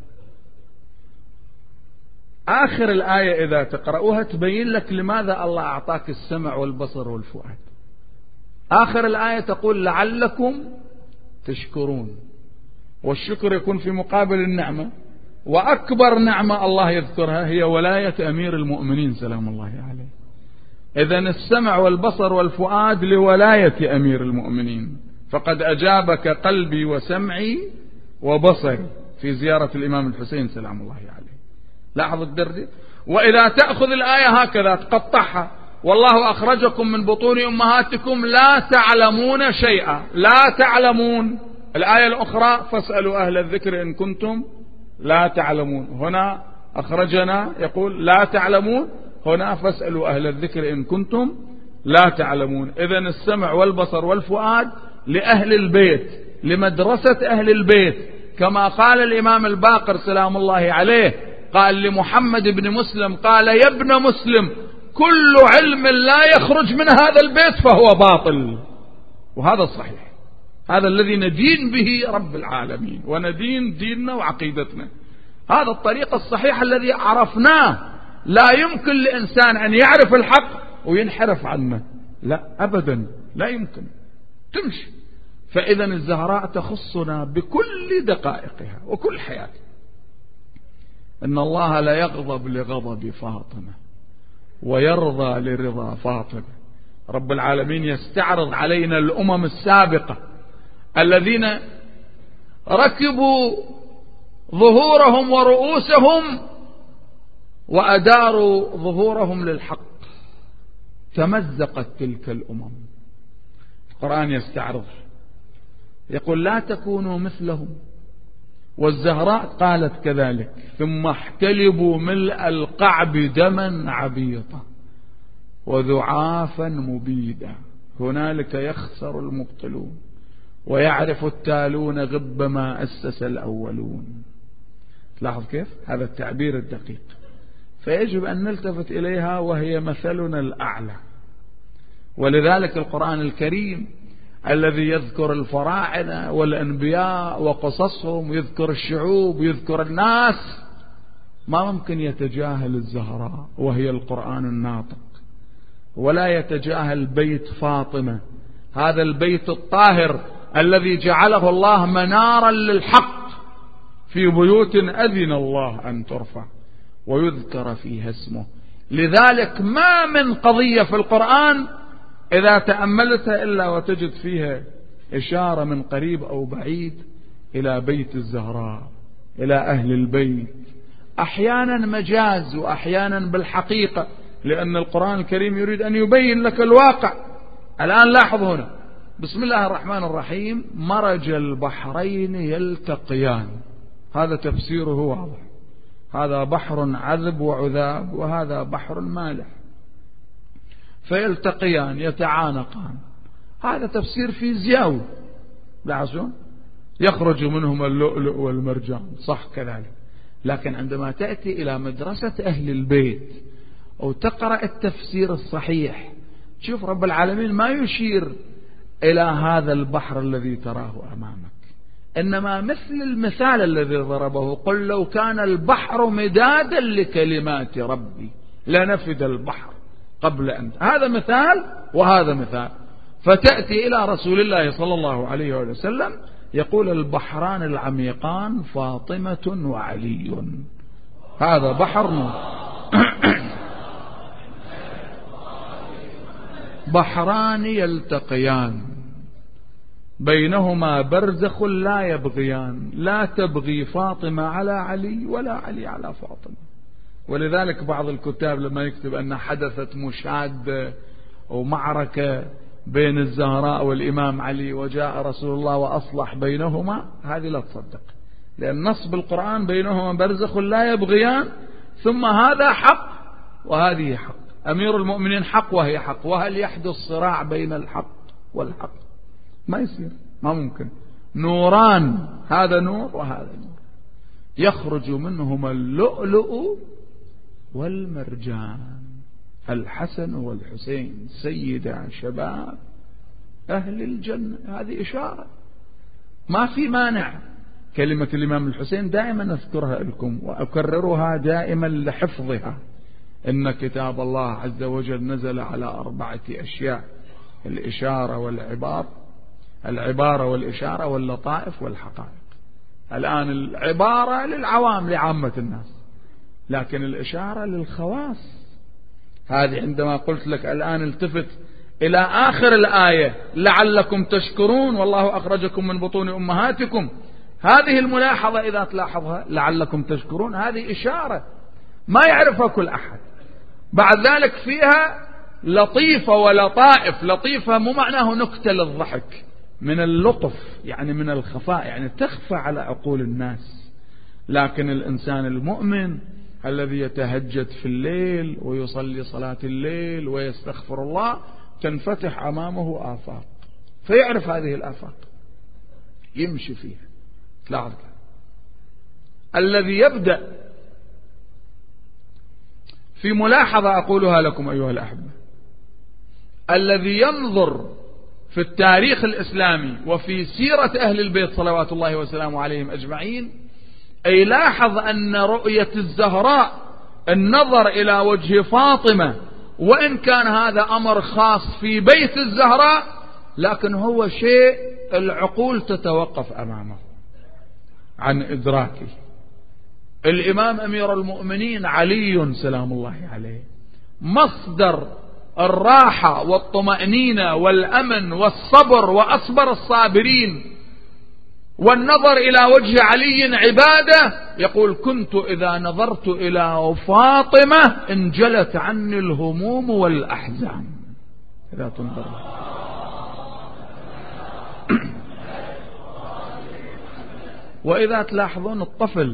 آخر الآية إذا تقرأوها تبين لك لماذا الله أعطاك السمع والبصر والفؤاد. آخر الآية تقول لعلكم تشكرون، والشكر يكون في مقابل النعمة، وأكبر نعمة الله يذكرها هي ولاية أمير المؤمنين سلام الله عليه. إذن السمع والبصر والفؤاد لولاية أمير المؤمنين، فقد أجابك قلبي وسمعي وبصري في زيارة الإمام الحسين سلام الله عليه. لاحظ الدرجة. وإذا تأخذ الآية هكذا تقطعها، والله أخرجكم من بطون أمهاتكم لا تعلمون شيئا، لا تعلمون. الآية الأخرى فاسألوا أهل الذكر إن كنتم لا تعلمون. هنا أخرجنا يقول لا تعلمون، هنا فاسألوا أهل الذكر إن كنتم لا تعلمون. إذن السمع والبصر والفؤاد لأهل البيت، لمدرسة أهل البيت، كما قال الإمام الباقر سلام الله عليه، قال لمحمد بن مسلم، قال يا ابن مسلم كل علم لا يخرج من هذا البيت فهو باطل. وهذا الصحيح، هذا الذي ندين به رب العالمين، وندين ديننا وعقيدتنا، هذا الطريق الصحيح الذي عرفناه. لا يمكن لإنسان أن يعرف الحق وينحرف عنه، لا أبدا، لا يمكن تمشي. فإذا الزهراء تخصنا بكل دقائقها وكل حياتها. إن الله لا يغضب لغضب فاطمة ويرضى لرضا فاطمة. رب العالمين يستعرض علينا الأمم السابقة الذين ركبوا ظهورهم ورؤوسهم وأداروا ظهورهم للحق، تمزقت تلك الأمم. القرآن يستعرض يقول لا تكونوا مثلهم، والزهراء قالت كذلك، ثم احتلبوا ملء القعب دما عبيطا وذعافا مبيدا، هنالك يخسر المبطلون ويعرف التالون غب ما أسس الأولون. لاحظ كيف هذا التعبير الدقيق، فيجب أن نلتفت إليها وهي مثلنا الأعلى. ولذلك القرآن الكريم الذي يذكر الفراعنة والأنبياء وقصصهم، يذكر الشعوب، يذكر الناس، ما ممكن يتجاهل الزهراء وهي القرآن الناطق، ولا يتجاهل بيت فاطمة، هذا البيت الطاهر الذي جعله الله منارا للحق في بيوت أذن الله أن ترفع ويذكر فيها اسمه. لذلك ما من قضية في القرآن إذا تأملتها إلا وتجد فيها إشارة من قريب أو بعيد إلى بيت الزهراء، إلى أهل البيت، أحيانا مجاز وأحيانا بالحقيقة، لأن القرآن الكريم يريد أن يبين لك الواقع. الآن لاحظ هنا بسم الله الرحمن الرحيم: مرج البحرين يلتقيان، هذا تفسيره واضح، هذا بحر عذب وعذاب وهذا بحر مالح، فيلتقيان يتعانقان، هذا تفسير فيزيائي. لاحظون يخرج منهما اللؤلؤ والمرجان، صح كذلك. لكن عندما تأتي إلى مدرسة أهل البيت أو تقرأ التفسير الصحيح، شوف رب العالمين ما يشير إلى هذا البحر الذي تراه أمامك، إنما مثل المثال الذي ضربه: قل لو كان البحر مدادا لكلمات ربي لنفد البحر قبل أن. هذا مثال وهذا مثال. فتأتي إلى رسول الله صلى الله عليه وسلم يقول: البحران العميقان فاطمة وعلي، هذا بحر نور. بحران يلتقيان بينهما برزخ لا يبغيان، لا تبغي فاطمة على علي ولا علي على فاطمة. ولذلك بعض الكتاب لما يكتب أن حدثت مشادة أو معركة بين الزهراء والإمام علي وجاء رسول الله وأصلح بينهما، هذه لا تصدق، لأن نص بالقرآن بينهما برزخ لا يبغيان، ثم هذا حق وهذه حق، أمير المؤمنين حق وهي حق، وهل يحدث صراع بين الحق والحق؟ ما يصير، ما ممكن. نوران، هذا نور وهذا نور، يخرج منهما اللؤلؤ والمرجان، الحسن والحسين سيدا شباب أهل الجنة. هذه إشارة، ما في مانع. كلمة الإمام الحسين دائما أذكرها لكم وأكررها دائما لحفظها: إن كتاب الله عز وجل نزل على 4 أشياء: الإشارة والعبارة، العبارة والإشارة واللطائف والحقائق. الآن العبارة للعوام لعامة الناس، لكن الإشارة للخواص. هذه عندما قلت لك الآن التفت إلى آخر الآية: لعلكم تشكرون والله أخرجكم من بطون أمهاتكم، هذه الملاحظة إذا تلاحظها لعلكم تشكرون، هذه إشارة ما يعرفها كل أحد. بعد ذلك فيها لطيفة ولطائف. لطيفة مو معناه نكتة للضحك، من اللطف يعني من الخفاء، يعني تخفى على عقول الناس. لكن الإنسان المؤمن الذي يتهجد في الليل ويصلي صلاة الليل ويستغفر الله تنفتح أمامه آفاق، فيعرف هذه الآفاق يمشي فيها. تلاحظ الذي يبدأ في ملاحظة أقولها لكم أيها الأحبة: الذي ينظر في التاريخ الإسلامي وفي سيرة أهل البيت صلوات الله وسلامه عليهم أجمعين، أي لاحظ أن رؤية الزهراء، النظر إلى وجه فاطمة، وإن كان هذا أمر خاص في بيت الزهراء، لكن هو شيء العقول تتوقف أمامه عن إدراكه. الإمام أمير المؤمنين علي سلام الله عليه مصدر الراحة والطمأنينة والأمن والصبر وأصبر الصابرين، والنظر إلى وجه علي عبادة. يقول: كنت إذا نظرت إلى فاطمة انجلت عني الهموم والأحزان. إذا تنظر وإذا تلاحظون الطفل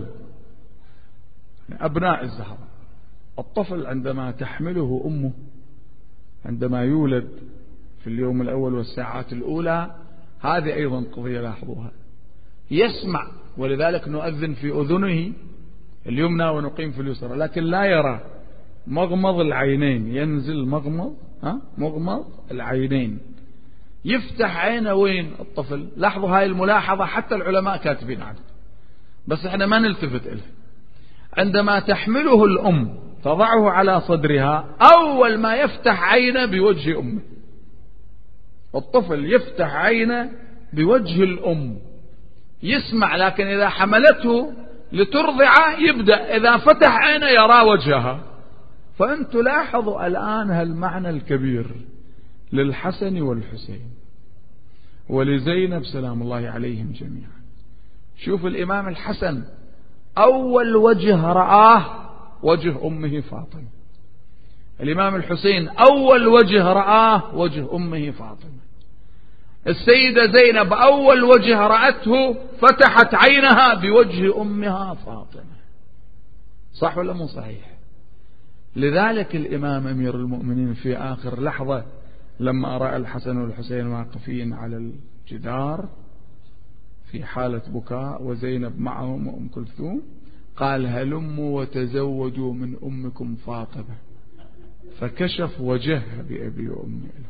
أبناء الزهراء، الطفل عندما تحمله أمه عندما يولد في اليوم الأول والساعات الأولى، هذه أيضا قضية لاحظوها، يسمع، ولذلك نؤذن في أذنه اليمنى ونقيم في اليسرى، لكن لا يرى، مغمض العينين، ينزل مغمض العينين، يفتح عينه وين الطفل. لاحظوا هاي الملاحظة حتى العلماء كاتبين عنها، بس احنا ما نلتفت إليه. عندما تحمله الأم تضعه على صدرها، أول ما يفتح عينه بوجه أمه، الطفل يفتح عينه بوجه الأم، يسمع، لكن إذا حملته لترضعه يبدأ إذا فتح عينه يرى وجهها. فأنت لاحظوا الآن هالمعنى الكبير للحسن والحسين ولزينب سلام الله عليهم جميعا. شوف الإمام الحسن أول وجه رآه وجه أمه فاطمة، الإمام الحسين أول وجه رآه وجه أمه فاطمة، السيدة زينب أول وجه رأته فتحت عينها بوجه أمها فاطمة. صح ولا مو صحيح؟ لذلك الإمام أمير المؤمنين في آخر لحظة لما رأى الحسن والحسين واقفين على الجدار في حالة بكاء وزينب معهم وأم كلثوم، قال هلموا وتزوجوا من أمكم فاطمة، فكشف وجهها بأبي وأمي له،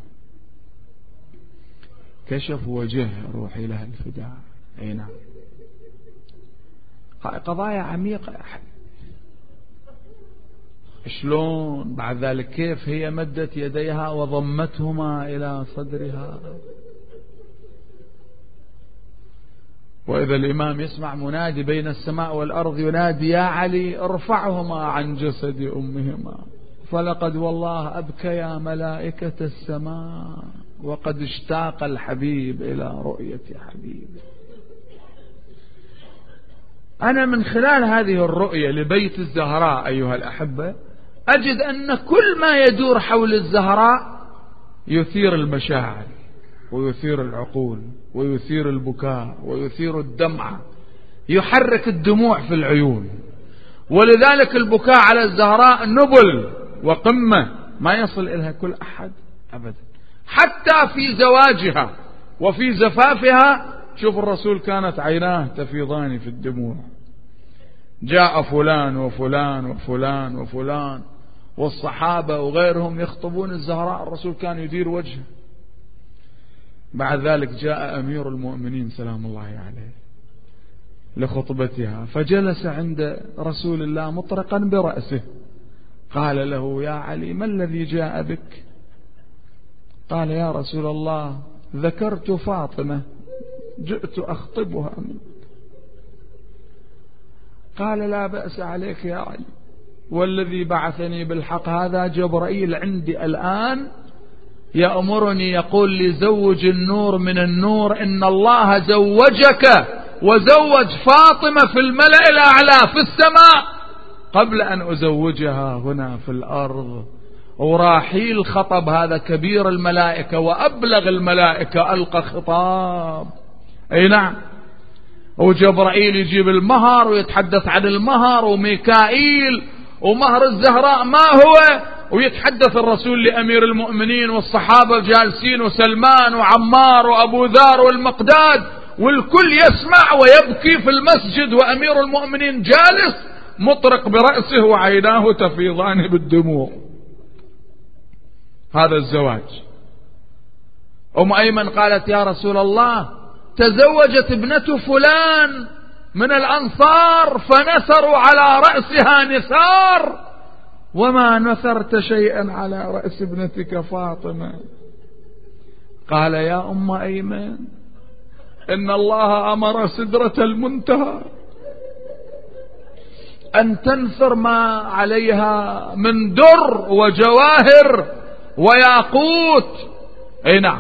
كشف وجه روحي لها الفداء. أي نعم، قضايا عميقة يا أحد. شلون بعد ذلك كيف هي مدت يديها وضمتهما إلى صدرها، وإذا الإمام يسمع منادي بين السماء والأرض ينادي يا علي ارفعهما عن جسد أمهما، فلقد والله أبكيا ملائكة السماء وقد اشتاق الحبيب إلى رؤية حبيبه. أنا من خلال هذه الرؤية لبيت الزهراء أيها الأحبة أجد أن كل ما يدور حول الزهراء يثير المشاعر ويثير العقول ويثير البكاء ويثير الدمعة، يحرك الدموع في العيون. ولذلك البكاء على الزهراء نبل وقمة ما يصل إليها كل أحد أبدا، حتى في زواجها وفي زفافها. شوف الرسول كانت عيناه تفيضان في الدموع، جاء فلان وفلان وفلان وفلان والصحابة وغيرهم يخطبون الزهراء، الرسول كان يدير وجهه. بعد ذلك جاء أمير المؤمنين سلام الله عليه لخطبتها، فجلس عند رسول الله مطرقا برأسه، قال له يا علي ما الذي جاء بك؟ قال يا رسول الله ذكرت فاطمة جئت أخطبها منك. قال لا بأس عليك يا علي، والذي بعثني بالحق هذا جبرائيل عندي الآن يأمرني يقول لي زوج النور من النور، إن الله زوجك وزوج فاطمة في الملأ الأعلى في السماء قبل أن أزوجها هنا في الأرض. وراحيل خطب هذا كبير الملائكة وأبلغ الملائكة ألقى خطاب. أي نعم، وجبرائيل يجيب المهر ويتحدث عن المهر، وميكائيل ومهر الزهراء ما هو، ويتحدث الرسول لأمير المؤمنين والصحابة جالسين وسلمان وعمار وأبو ذر والمقداد، والكل يسمع ويبكي في المسجد، وأمير المؤمنين جالس مطرق برأسه وعيناه تفيضان بالدموع. هذا الزواج. أم أيمن قالت يا رسول الله تزوجت ابنة فلان من الأنصار فنثروا على رأسها نثار، وما نثرت شيئا على رأس ابنتك فاطمة. قال يا أم أيمن إن الله أمر سدرة المنتهى أن تنثر ما عليها من در وجواهر وياقوت، أي نعم،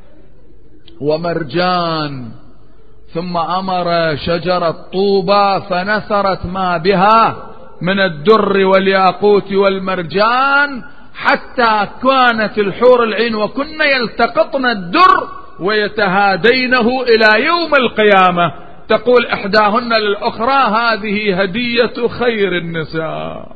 ومرجان، ثم أمر شجرة طوبى فنثرت ما بها من الدر والياقوت والمرجان، حتى كانت الحور العين وكن يلتقطن الدر ويتهادينه إلى يوم القيامة. تقول إحداهن للأخرى: هذه هدية خير النساء.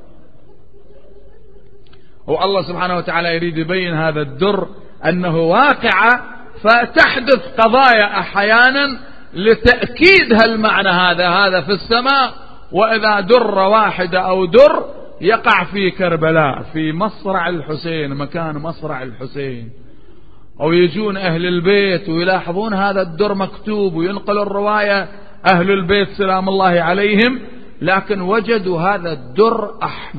والله سبحانه وتعالى يريد يبين هذا الدر أنه واقع، فتحدث قضايا أحيانا لتأكيد هالمعنى هذا في السماء، وإذا در واحدة أو در يقع في كربلاء في مصرع الحسين، مكان مصرع الحسين، أو يجون أهل البيت ويلاحظون هذا الدر مكتوب، وينقل الرواية أهل البيت سلام الله عليهم، لكن وجدوا هذا الدر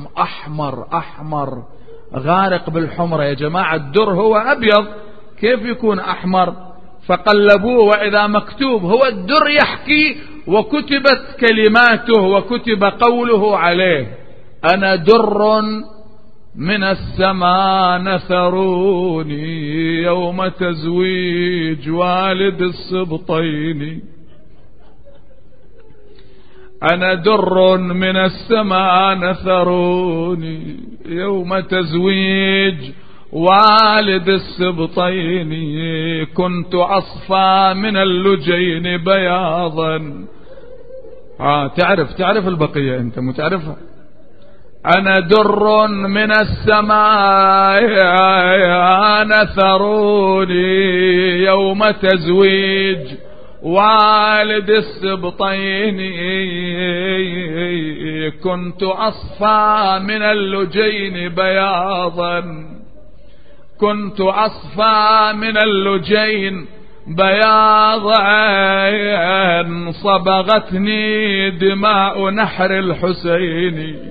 أحمر غارق بالحمرة. يا جماعة الدر هو أبيض، كيف يكون أحمر؟ فقلبوه، وإذا مكتوب هو الدر يحكي، وكتبت كلماته وكتب قوله عليه: أنا در من السماء نثروني يوم تزويج والد السبطين. أنا در من السماء نثروني يوم تزويج والد السبطين، كنت أصفى من اللجين بياضا. تعرف البقية أنت متعرفها. أنا در من السماء نثروني يوم تزويج والد السبطين، كنت أصفى من اللجين بياضا، كنت أصفى من اللجين بياضا، صبغتني دماء نحر الحسين.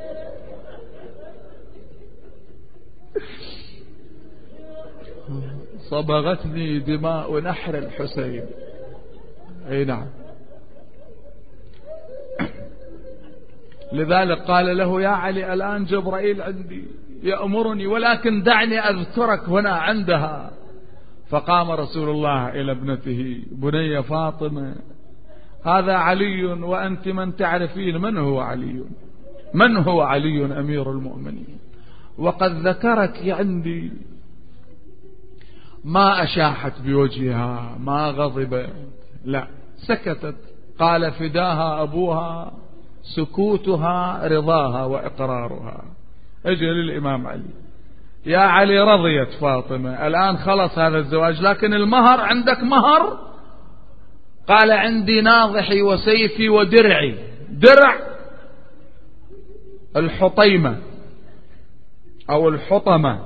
صبغتني دماء نحر الحسين. اي نعم. لذلك قال له: يا علي الآن جبرائيل عندي يأمرني، ولكن دعني أذكرك هنا عندها. فقام رسول الله إلى ابنته: بني فاطمة، هذا علي، وأنت من تعرفين من هو علي، من هو علي أمير المؤمنين، وقد ذكرك عندي. ما أشاحت بوجهها، ما غضبت، لا، سكتت. قال: فداها أبوها، سكوتها رضاها وإقرارها. اجل الإمام علي: يا علي، رضيت فاطمة الآن، خلص هذا الزواج، لكن المهر عندك مهر؟ قال: عندي ناضحي وسيفي ودرعي. درع الحطيمة أو الحطمة،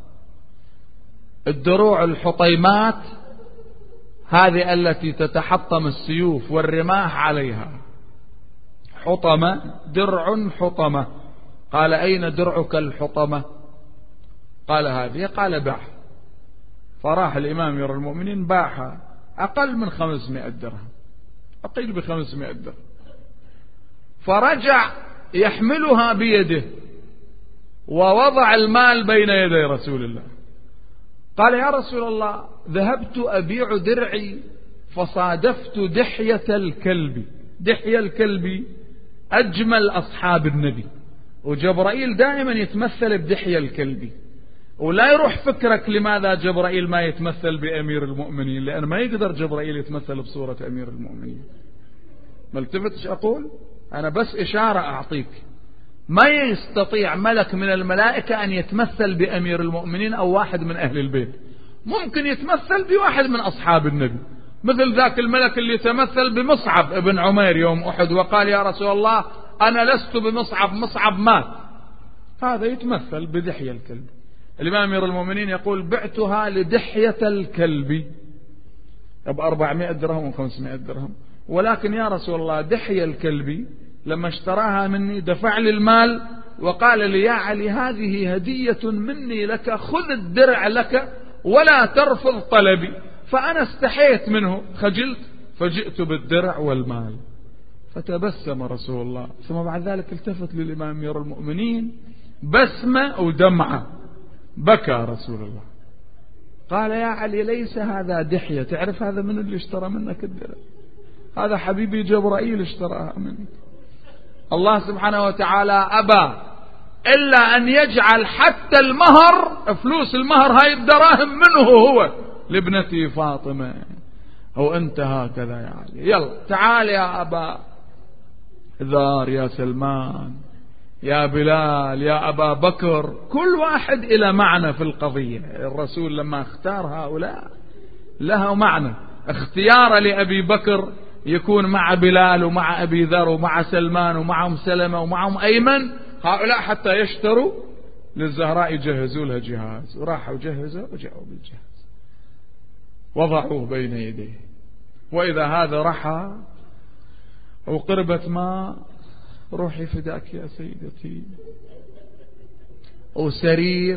الدروع الحطيمات هذه التي تتحطم السيوف والرماح عليها، حطمة، درع حطمة. قال: أين درعك الحطمة؟ قال: هذه. قال: باع. فراح الإمام أمير المؤمنين باعها، أقل من 500 درهم، أقل ب500 درهم. فرجع يحملها بيده ووضع المال بين يدي رسول الله. قال: يا رسول الله، ذهبت أبيع درعي فصادفت دحية الكلب. دحية الكلب أجمل أصحاب النبي، وجبرائيل دائما يتمثل بدحية الكلب. ولا يروح فكرك لماذا جبرائيل ما يتمثل بأمير المؤمنين، لأن ما يقدر جبرائيل يتمثل بصورة أمير المؤمنين. ما التفتش أقول أنا بس إشارة أعطيك، ما يستطيع ملك من الملائكة أن يتمثل بأمير المؤمنين أو واحد من أهل البيت. ممكن يتمثل بواحد من أصحاب النبي، مثل ذاك الملك اللي يتمثل بمصعب ابن عمير يوم أحد وقال: يا رسول الله، أنا لست بمصعب، مصعب مات. هذا يتمثل بدحية الكلب. الإمام أمير المؤمنين يقول: بعتها لدحية الكلب ب400 درهم و500 درهم، ولكن يا رسول الله، دحية الكلب لما اشتراها مني دفع لي المال وقال لي: يا علي، هذه هدية مني لك، خذ الدرع لك ولا ترفض طلبي. فأنا استحيت منه، خجلت، فجئت بالدرع والمال. فتبسم رسول الله، ثم بعد ذلك التفت للإمام أمير المؤمنين بسمة ودمعة، بكى رسول الله. قال: يا علي، ليس هذا دحية، تعرف هذا من اللي اشترى منك الدرع؟ هذا حبيبي جبرائيل اشتراها منك. الله سبحانه وتعالى أبى إلا أن يجعل حتى المهر، فلوس المهر هاي الدراهم منه هو لابنتي فاطمة. أو أنت هكذا يا علي، يلا تعال يا أبا ذار، يا سلمان، يا بلال، يا أبا بكر، كل واحد إلى معنى في القضية. الرسول لما اختار هؤلاء لها معنى. اختيار لأبي بكر يكون مع بلال ومع أبي ذر ومع سلمان ومعهم سلمة ومعهم أيمن، هؤلاء حتى يشتروا للزهراء يجهزوا لها جهاز، وراحوا جهزوا وجاءوا بالجهاز وضعوه بين يديه. وإذا هذا رحى وقربت ماء، روحي فداك يا سيدتي، وسرير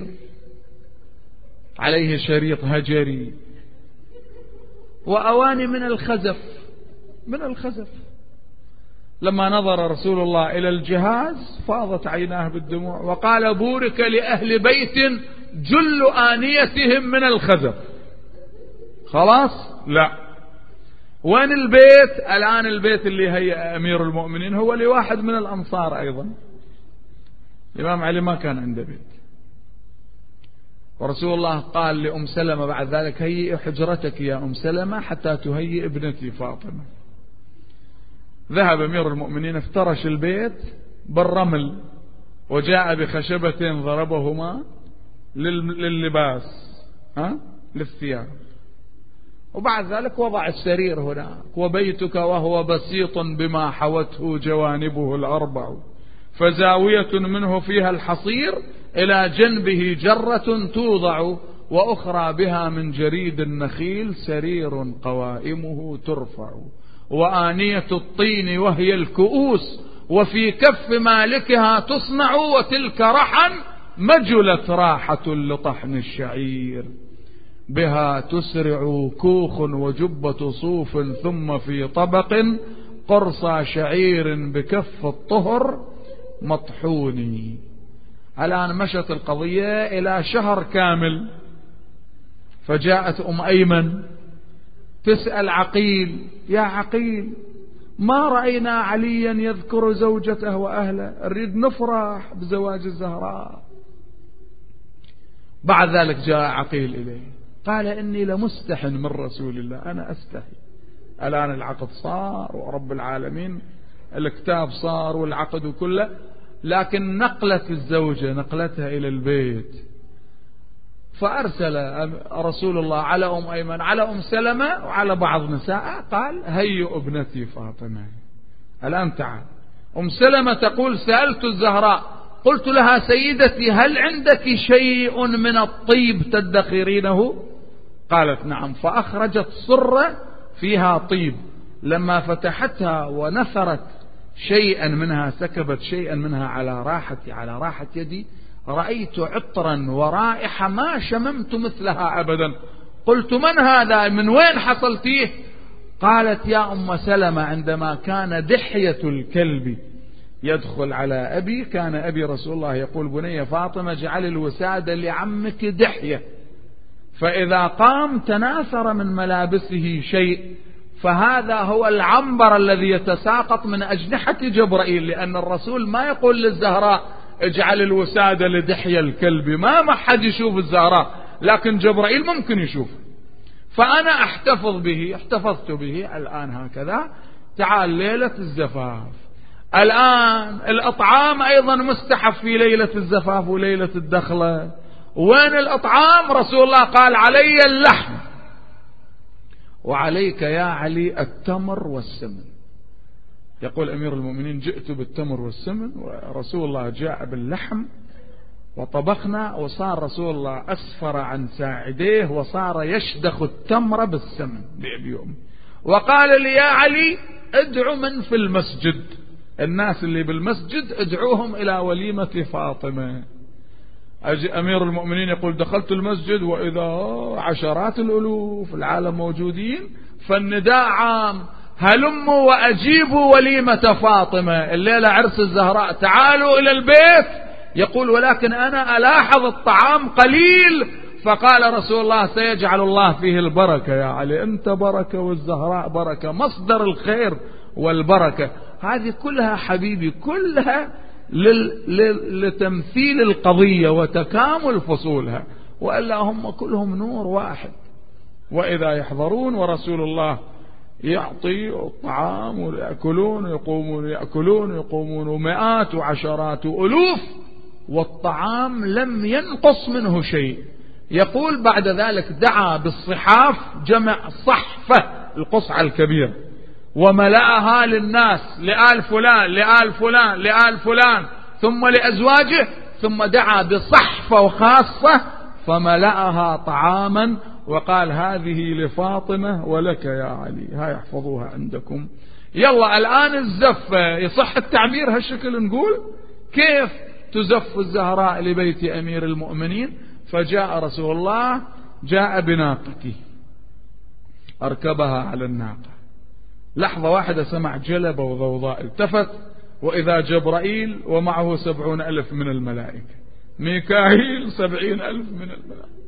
عليه شريط هجري، وأواني من الخزف، من الخزف. لما نظر رسول الله إلى الجهاز فاضت عيناه بالدموع، وقال: بورك لأهل بيت جل آنيتهم من الخزف. خلاص؟ لا. وين البيت؟ الآن البيت اللي هي أمير المؤمنين هو لواحد من الأنصار أيضا. الإمام علي ما كان عنده بيت، ورسول الله قال لأم سلمة بعد ذلك: هيئي حجرتك يا أم سلمة حتى تهيئ ابنتي فاطمة. ذهب أمير المؤمنين افترش البيت بالرمل، وجاء بخشبتين ضربهما لللباس، للثياب، وبعد ذلك وضع السرير هناك. وبيتك وهو بسيط بما حوته جوانبه الأربع، فزاوية منه فيها الحصير، إلى جنبه جرة توضع، وأخرى بها من جريد النخيل سرير قوائمه ترفع، وآنية الطين وهي الكؤوس، وفي كف مالكها تصنع، وتلك رحا مجلت راحة لطحن الشعير، بها تسرع كوخ وجبة صوف، ثم في طبق قرصى شعير بكف الطهر مطحون. الآن مشت القضية إلى شهر كامل، فجاءت أم أيمن تسأل عقيل: يا عقيل، ما رأينا عليا يذكر زوجته وأهله، نريد نفرح بزواج الزهراء. بعد ذلك جاء عقيل إليه قال: إني لمستحن من رسول الله، أنا أستحي. الآن العقد صار ورب العالمين الكتاب صار والعقد كله، لكن نقلت الزوجة نقلتها إلى البيت، فأرسل رسول الله على أم أيمن، على أم سلمة، وعلى بعض نساء، قال: هيئوا ابنتي فاطمة. الآن تعال. أم سلمة تقول: سألت الزهراء قلت لها: سيدتي، هل عندك شيء من الطيب تدخرينه؟ قالت: نعم. فأخرجت صرة فيها طيب، لما فتحتها ونثرت شيئا منها، سكبت شيئا منها على راحة يدي، رأيت عطرا ورائحة ما شممت مثلها أبدا. قلت: من هذا؟ من وين حصلتيه؟ قالت: يا أم سلمة، عندما كان دحية الكلب يدخل على أبي، كان أبي رسول الله يقول: بني فاطمة، اجعل الوسادة لعمك دحية، فإذا قام تناثر من ملابسه شيء، فهذا هو العنبر الذي يتساقط من أجنحة جبرائيل، لأن الرسول ما يقول للزهراء: اجعل الوسادة لدحية الكلب، ما حد يشوف الزهراء، لكن جبرائيل ممكن يشوف. فأنا احتفظت به الآن هكذا. تعال ليلة الزفاف، الآن الأطعام أيضا مستحب في ليلة الزفاف وليلة الدخلة. وين الأطعام؟ رسول الله قال: علي اللحم، وعليك يا علي التمر والسمن. يقول أمير المؤمنين: جئت بالتمر والسمن، ورسول الله جاء باللحم، وطبخنا، وصار رسول الله أسفر عن ساعديه، وصار يشدخ التمر بالسمن بيوم. وقال لي: يا علي، ادعو من في المسجد، الناس اللي بالمسجد ادعوهم إلى وليمة فاطمة. أمير المؤمنين يقول: دخلت المسجد وإذا عشرات الألوف العالم موجودين، فالنداء عام: هلموا وأجيبوا وليمة فاطمة، الليلة عرس الزهراء، تعالوا إلى البيت. يقول: ولكن أنا ألاحظ الطعام قليل. فقال رسول الله: سيجعل الله فيه البركة يا علي، أنت بركة والزهراء بركة، مصدر الخير والبركة. هذه كلها حبيبي، كلها لتمثيل القضية وتكامل فصولها، وإلا هم كلهم نور واحد. وإذا يحضرون ورسول الله يعطي الطعام ويأكلون ويقومون يأكلون ويقومون مئات وعشرات وألوف، والطعام لم ينقص منه شيء. يقول بعد ذلك دعا بالصحاف، جمع صحفة القصعة الكبيرة وملأها للناس، لآل فلان لآل فلان لآل فلان ثم لأزواجه، ثم دعا بصحفة خاصة فملأها طعاما وقال هذه لفاطمة ولك يا علي، هاي احفظوها عندكم. يلا الآن الزفة، يصح التعبير هالشكل، نقول كيف تزف الزهراء لبيت أمير المؤمنين. فجاء رسول الله، جاء بناقته أركبها على الناقة، لحظة واحدة سمع جلب وضوضاء، التفت وإذا جبرائيل ومعه 70,000 من الملائكة، ميكائيل 70,000 من الملائكة،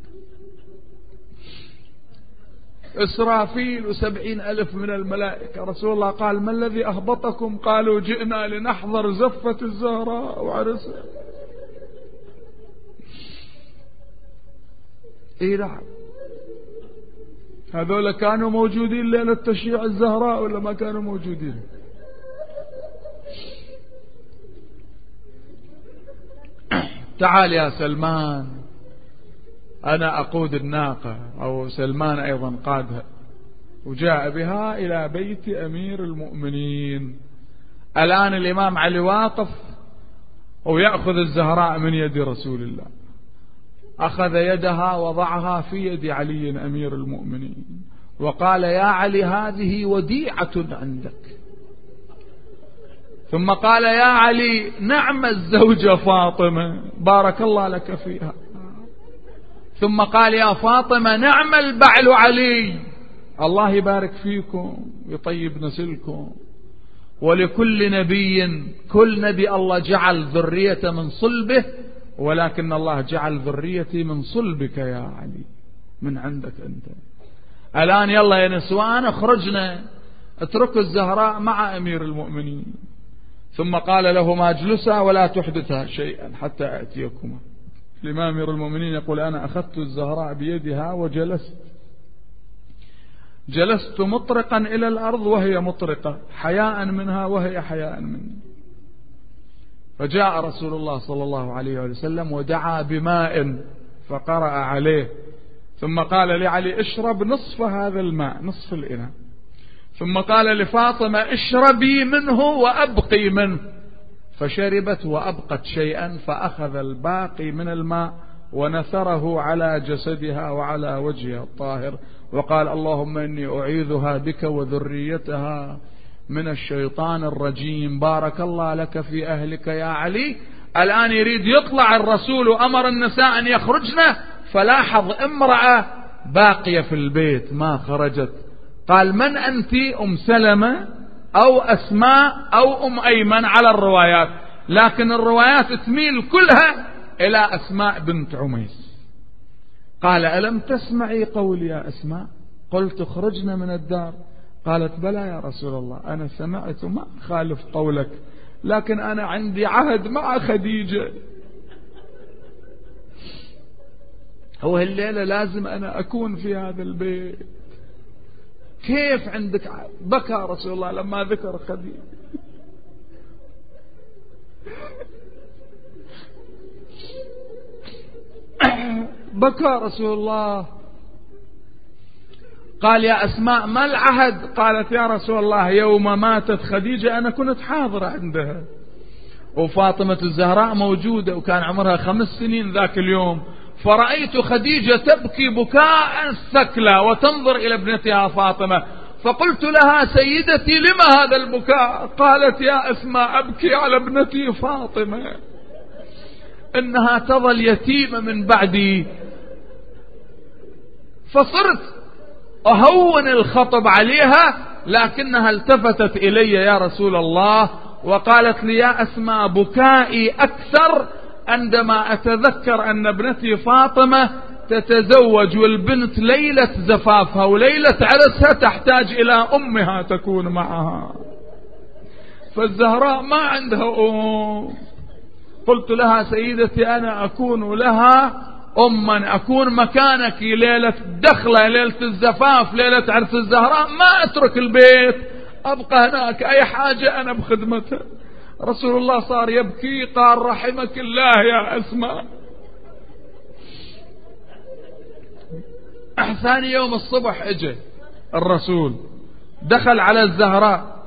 إسرافيل 70,000 من الملائكة. رسول الله قال ما الذي أهبطكم؟ قالوا جئنا لنحضر زفة الزهراء وعرسها. اي نعم، هذول كانوا موجودين ليلة تشييع الزهراء ولا ما كانوا موجودين؟ تعال يا سلمان، أنا أقود الناقة، أو سلمان أيضا قادها، وجاء بها إلى بيت أمير المؤمنين. الآن الإمام علي واقف ويأخذ الزهراء من يد رسول الله، أخذ يدها وضعها في يد علي أمير المؤمنين وقال يا علي هذه وديعة عندك. ثم قال يا علي نعم الزوجة فاطمة بارك الله لك فيها. ثم قال يا فاطمة نعم البعل علي، الله يبارك فيكم ويطيب نسلكم. ولكل نبي، كل نبي الله جعل ذرية من صلبه، ولكن الله جعل ذريتي من صلبك يا علي، من عندك أنت. الآن يلا يا نسوان اخرجنا، اتركوا الزهراء مع أمير المؤمنين. ثم قال لهما اجلسا ولا تحدثا شيئا حتى أتيكما. الإمام أمير المؤمنين يقول أنا أخذت الزهراء بيدها جلست مطرقا إلى الأرض وهي مطرقة، حياء منها وهي حياء مني. فجاء رسول الله صلى الله عليه وسلم ودعا بماء فقرأ عليه، ثم قال لعلي اشرب نصف هذا الماء، نصف الإناء. ثم قال لفاطمة اشربي منه وأبقي منه، فشربت وأبقت شيئا، فأخذ الباقي من الماء ونثره على جسدها وعلى وجهها الطاهر، وقال اللهم إني أعيذها بك وذريتها من الشيطان الرجيم، بارك الله لك في أهلك يا علي. الآن يريد يطلع الرسول وأمر النساء أن يخرجن، فلاحظ امرأة باقية في البيت ما خرجت. قال من أنت؟ أم سلمة أو أسماء أو أم أيمن على الروايات، لكن الروايات تميل كلها إلى أسماء بنت عميس. قال ألم تسمعي قولي يا أسماء؟ قلت خرجنا من الدار. قالت بلى يا رسول الله أنا سمعت ما خالف قولك، لكن أنا عندي عهد مع خديجة، هو الليلة لازم أنا أكون في هذا البيت. كيف عندك عهد؟ بكى رسول الله لما ذكر خديجة. بكى رسول الله. قال يا أسماء ما العهد؟ قالت يا رسول الله يوم ماتت خديجة أنا كنت حاضرة عندها، وفاطمة الزهراء موجودة وكان عمرها 5 سنين ذاك اليوم، فرأيت خديجة تبكي بكاء ثكلى وتنظر إلى ابنتها فاطمة، فقلت لها سيدتي لما هذا البكاء؟ قالت يا أسماء أبكي على ابنتي فاطمة، إنها تظل يتيمة من بعدي. فصرت أهون الخطب عليها، لكنها التفتت إلي يا رسول الله وقالت لي يا أسماء بكائي أكثر عندما أتذكر أن ابنتي فاطمة تتزوج، والبنت ليلة زفافها وليلة عرسها تحتاج إلى أمها تكون معها، فالزهراء ما عندها أم. قلت لها سيدتي أنا أكون لها أما، أكون مكانك ليلة دخلة، ليلة الزفاف، ليلة عرس الزهراء، ما أترك البيت، أبقى هناك، أي حاجة أنا بخدمتها. رسول الله صار يبكي، قال رحمك الله يا أسماء. ثاني يوم الصبح اجى الرسول، دخل على الزهراء،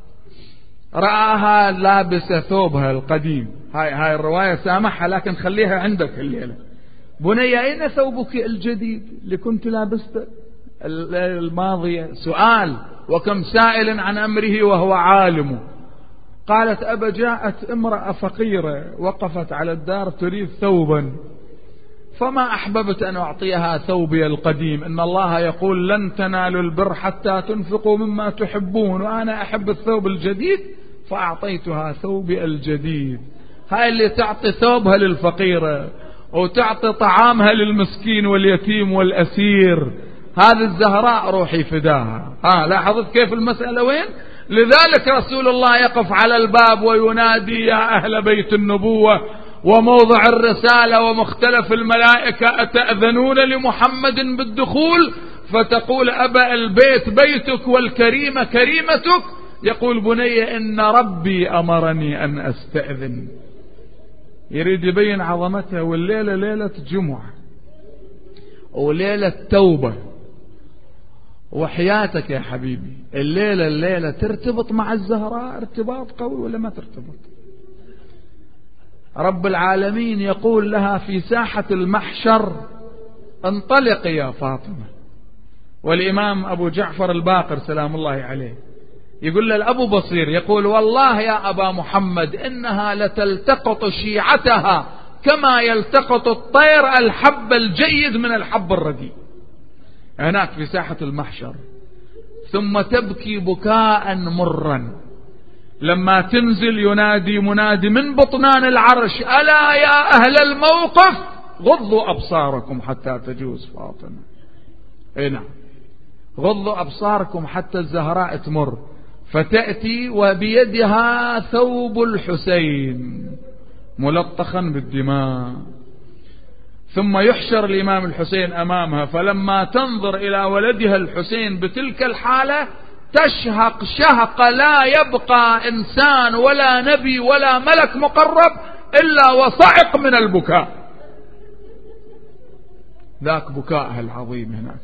رآها لابسة ثوبها القديم. هاي الرواية سامحها، لكن خليها عندك الليلة. بني أين ثوبك الجديد اللي كنت لابسته الماضية؟ سؤال، وكم سائل عن أمره وهو عالم. قالت أبا جاءت امرأة فقيرة وقفت على الدار تريد ثوبا، فما أحببت أن أعطيها ثوبي القديم، إن الله يقول لن تنالوا البر حتى تنفقوا مما تحبون، وأنا أحب الثوب الجديد فأعطيتها ثوبي الجديد. هاي اللي تعطي ثوبها للفقيرة وتعطي طعامها للمسكين واليتيم والأسير، هذه الزهراء روحي فداها. لاحظت كيف المسألة وين؟ لذلك رسول الله يقف على الباب وينادي يا أهل بيت النبوة وموضع الرسالة ومختلف الملائكة أتأذنون لمحمد بالدخول؟ فتقول أبا البيت بيتك والكريمة كريمتك. يقول بني إن ربي أمرني أن أستأذن. يريد يبين عظمتها. والليلة ليلة جمعة وليلة توبة، وحياتك يا حبيبي الليلة ترتبط مع الزهراء ارتباط قوي ولا ما ترتبط؟ رب العالمين يقول لها في ساحة المحشر انطلق يا فاطمة. والإمام أبو جعفر الباقر سلام الله عليه يقول للأبو بصير، يقول والله يا أبا محمد إنها لتلتقط شيعتها كما يلتقط الطير الحب الجيد من الحب الرديء هناك في ساحة المحشر، ثم تبكي بكاء مرا. لما تنزل ينادي منادي من بطنان العرش ألا يا أهل الموقف غضوا أبصاركم حتى تجوز فاطمة. نعم، غضوا أبصاركم حتى الزهراء تمر، فتأتي وبيدها ثوب الحسين ملطخا بالدماء، ثم يحشر الإمام الحسين أمامها، فلما تنظر إلى ولدها الحسين بتلك الحالة تشهق شهق لا يبقى إنسان ولا نبي ولا ملك مقرب إلا وصعق من البكاء. ذاك بكاءها العظيم هناك.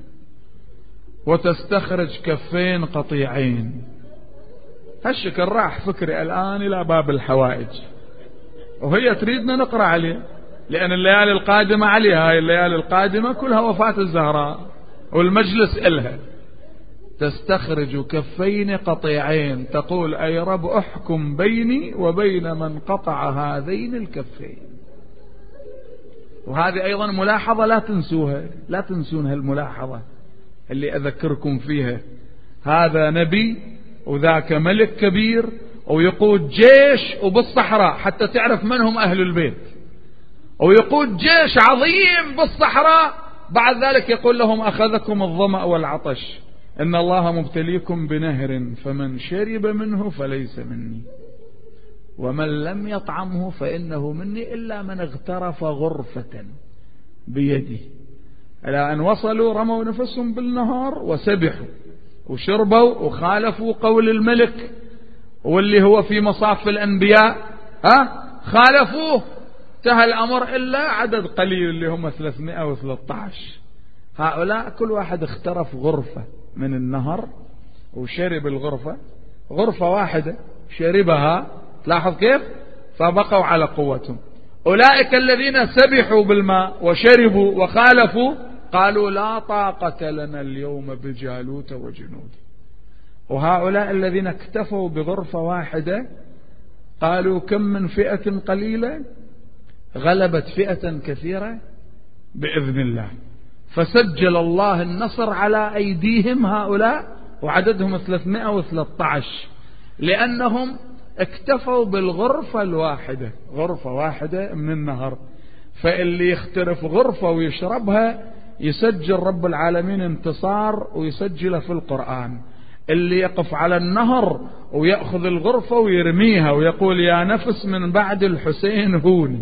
وتستخرج كفين قطيعين. هالشكل راح فكري الآن إلى باب الحوائج، وهي تريدنا نقرأ عليه، لأن الليالي القادمة عليها، هاي الليالي القادمة كلها وفاة الزهراء والمجلس إلها. تستخرج كفين قطيعين تقول أي رب أحكم بيني وبين من قطع هذين الكفين. وهذه أيضا ملاحظة لا تنسوها، لا تنسون هالملاحظة اللي أذكركم فيها. هذا نبي وذاك ملك كبير ويقود جيش وبالصحراء حتى تعرف من هم أهل البيت، ويقود جيش عظيم بالصحراء، بعد ذلك يقول لهم أخذكم الظمأ والعطش، إن الله مبتليكم بنهر فمن شرب منه فليس مني ومن لم يطعمه فإنه مني إلا من اغترف غرفة بيده. إلى أن وصلوا رموا نفسهم بالنهار وسبحوا وشربوا وخالفوا قول الملك واللي هو في مصاف الأنبياء، خالفوه. انتهى الأمر إلا عدد قليل اللي هم 313. هؤلاء كل واحد اخترف غرفة من النهر وشرب الغرفة، غرفة واحدة شربها، تلاحظ كيف؟ فبقوا على قوتهم. أولئك الذين سبحوا بالماء وشربوا وخالفوا قالوا لا طاقة لنا اليوم بجالوت وجنوده. وهؤلاء الذين اكتفوا بغرفة واحدة قالوا كم من فئة قليلة غلبت فئة كثيرة بإذن الله. فسجل الله النصر على أيديهم هؤلاء، وعددهم 313، لأنهم اكتفوا بالغرفة الواحدة، غرفة واحدة من النهر. فاللي يخترف غرفة ويشربها يسجل رب العالمين انتصار ويسجله في القرآن. اللي يقف على النهر ويأخذ الغرفة ويرميها ويقول يا نفس من بعد الحسين هوني،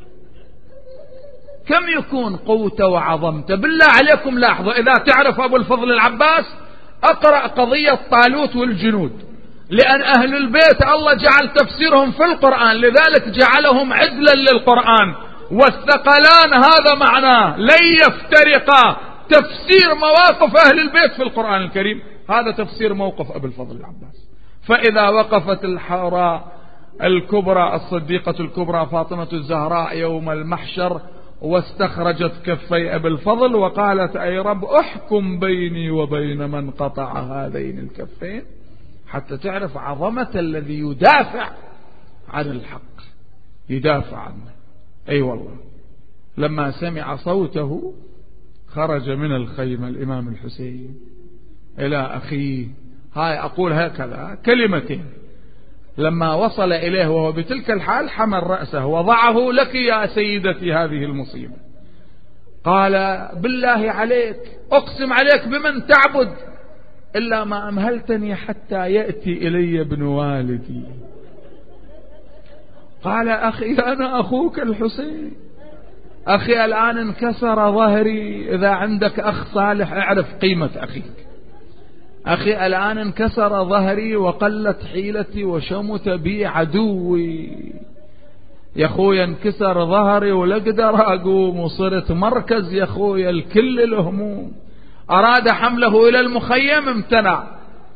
كم يكون قوته وعظمته. بالله عليكم لاحظوا، إذا تعرف أبو الفضل العباس أقرأ قضية طالوت والجنود، لأن أهل البيت الله جعل تفسيرهم في القرآن، لذلك جعلهم عدلا للقرآن، والثقلان هذا معناه لن يفترقا. تفسير مواقف أهل البيت في القرآن الكريم هذا تفسير موقف أبو الفضل العباس. فإذا وقفت الحوراء الكبرى الصديقة الكبرى فاطمة الزهراء يوم المحشر واستخرجت كفي أبي الفضل وقالت أي رب احكم بيني وبين من قطع هذين الكفين، حتى تعرف عظمة الذي يدافع عن الحق، يدافع عنه. أي والله لما سمع صوته خرج من الخيمة الإمام الحسين إلى أخيه. هاي أقول هكذا كلمتين، لما وصل إليه وهو بتلك الحال حمل رأسه وضعه لك يا سيدتي هذه المصيبة. قال بالله عليك أقسم عليك بمن تعبد إلا ما أمهلتني حتى يأتي إلي ابن والدي. قال أخي أنا أخوك الحسين، أخي الآن انكسر ظهري، إذا عندك أخ صالح اعرف قيمة أخيك. أخي الآن انكسر ظهري وقلت حيلتي وشمت بي عدوي، يا أخويا انكسر ظهري ولقدر أقوم وصرت مركز يا أخويا الكل الهموم. أراد حمله إلى المخيم امتنع.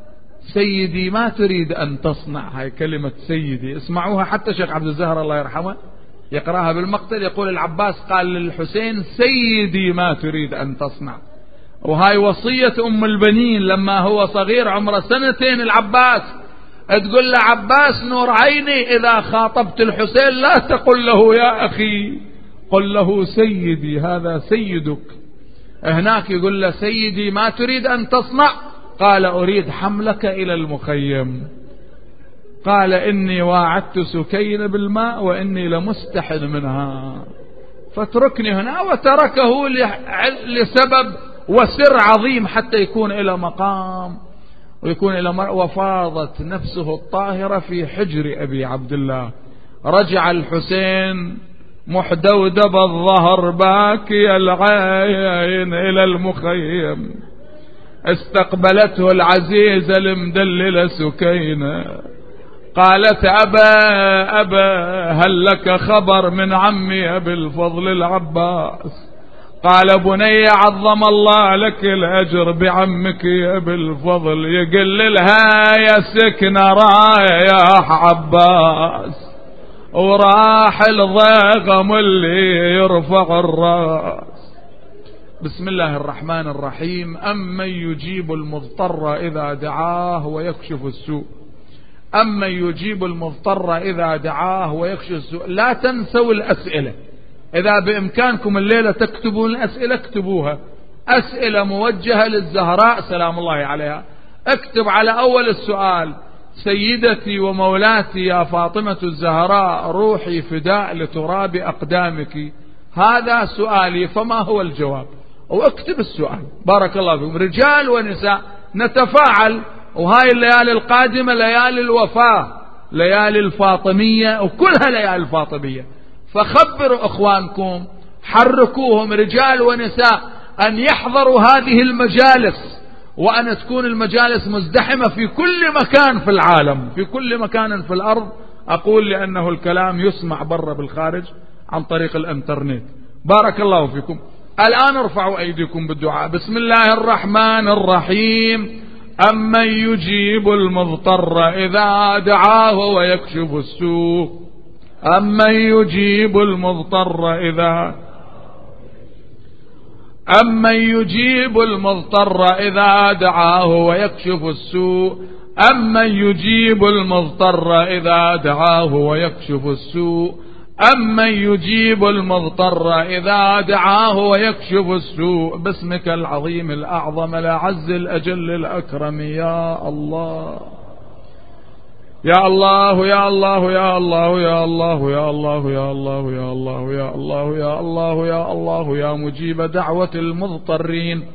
سيدي ما تريد أن تصنع، هاي كلمة سيدي اسمعوها، حتى شيخ عبد الزهر الله يرحمه يقرأها بالمقتل، يقول العباس قال للحسين سيدي ما تريد أن تصنع. وهاي وصية أم البنين لما هو صغير عمره 2 سنين العباس، تقول له عباس نور عيني إذا خاطبت الحسين لا تقل له يا أخي، قل له سيدي، هذا سيدك. هناك يقول له سيدي ما تريد أن تصنع؟ قال أريد حملك إلى المخيم. قال إني واعدت سكين بالماء وإني لمستحل منها، فاتركني هنا. وتركه لسبب وسر عظيم حتى يكون إلى مقام ويكون إلى وفاضت نفسه الطاهرة في حجر أبي عبد الله. رجع الحسين محدودب الظهر باكي العين إلى المخيم، استقبلته العزيزة المدللة سكينة، قالت أبا هل لك خبر من عمي أبي الفضل العباس؟ قال بني عظم الله لك الأجر بعمك يا أبي الفضل. يقل لها يا سكنة رايح عباس وراح الضيغم اللي يرفع الراس. بسم الله الرحمن الرحيم. أمن يجيب المضطر إذا دعاه ويكشف السوء، أمن يجيب المضطر إذا دعاه ويكشف السوء. لا تنسوا الأسئلة، إذا بإمكانكم الليلة تكتبون الأسئلة اكتبوها، أسئلة موجهة للزهراء سلام الله عليها. اكتب على أول السؤال سيدتي ومولاتي يا فاطمة الزهراء روحي فداء لتراب أقدامك، هذا سؤالي فما هو الجواب؟ واكتب السؤال. بارك الله فيكم رجال ونساء نتفاعل. وهاي الليالي القادمة ليالي الوفاة، ليالي الفاطمية وكلها ليالي الفاطمية، فخبروا اخوانكم حركوهم رجال ونساء ان يحضروا هذه المجالس، وان تكون المجالس مزدحمة في كل مكان في العالم، في كل مكان في الارض. اقول لانه الكلام يسمع برا بالخارج عن طريق الانترنت. بارك الله فيكم. الان ارفعوا ايديكم بالدعاء. بسم الله الرحمن الرحيم. أمن يجيب المضطر إذا دعاه ويكشف السوء، أمن يجيب المضطر أمن يجيب المضطر إذا دعاه ويكشف السوء، أمن يجيب المضطر إذا دعاه ويكشف السوء، أمن يجيب المضطر إذا دعاه ويكشف السوء. باسمك العظيم الأعظم الأعز الأجل الأكرم يا الله يا الله يا الله يا الله يا الله يا الله يا الله يا الله يا الله يا الله يا الله يا مجيب دعوة المضطرين،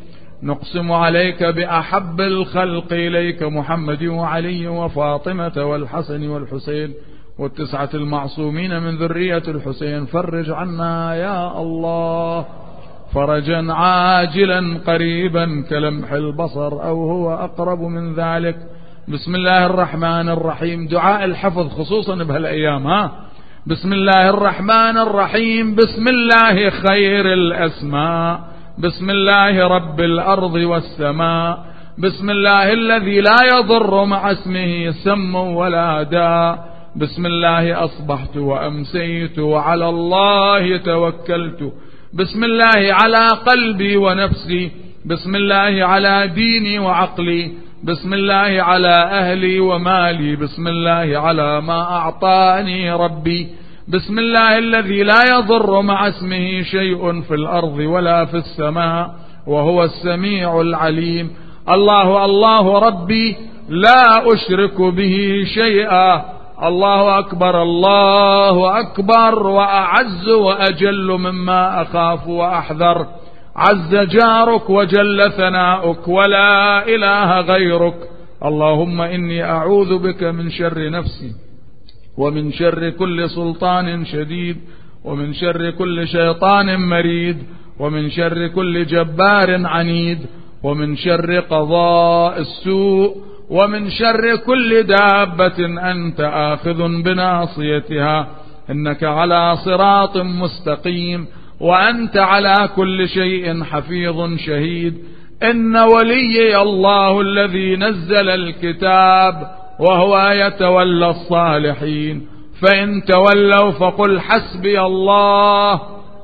نقسم عليك بأحب الخلق إليك محمد وعلي وفاطمة والحسن والحسين والتسعة المعصومين من ذرية الحسين، فرج عنا يا الله فرجا عاجلا قريبا كلمح البصر أو هو أقرب من ذلك. بسم الله الرحمن الرحيم. دعاء الحفظ خصوصا بهالأيام، بسم الله الرحمن الرحيم. بسم الله خير الأسماء، بسم الله رب الأرض والسماء، بسم الله الذي لا يضر مع اسمه سم ولا داء، بسم الله أصبحت وأمسيت وعلى الله توكلت، بسم الله على قلبي ونفسي، بسم الله على ديني وعقلي، بسم الله على أهلي ومالي، بسم الله على ما أعطاني ربي، بسم الله الذي لا يضر مع اسمه شيء في الأرض ولا في السماء وهو السميع العليم. الله الله ربي لا أشرك به شيئا. الله أكبر الله أكبر وأعز وأجل مما أخاف وأحذر. عز جارك وجل ثناؤك ولا إله غيرك. اللهم إني أعوذ بك من شر نفسي ومن شر كل سلطان شديد ومن شر كل شيطان مريد ومن شر كل جبار عنيد ومن شر قضاء السوء ومن شر كل دابة أنت آخذ بناصيتها. إنك على صراط مستقيم وأنت على كل شيء حفيظ شهيد. إن وليي الله الذي نزل الكتاب وهو يتولى الصالحين، فإن تولوا فقل حسبي الله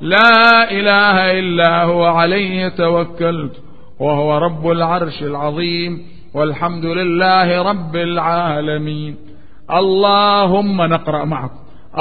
لا إله إلا هو عليه توكلت وهو رب العرش العظيم والحمد لله رب العالمين. اللهم نقرأ معكم.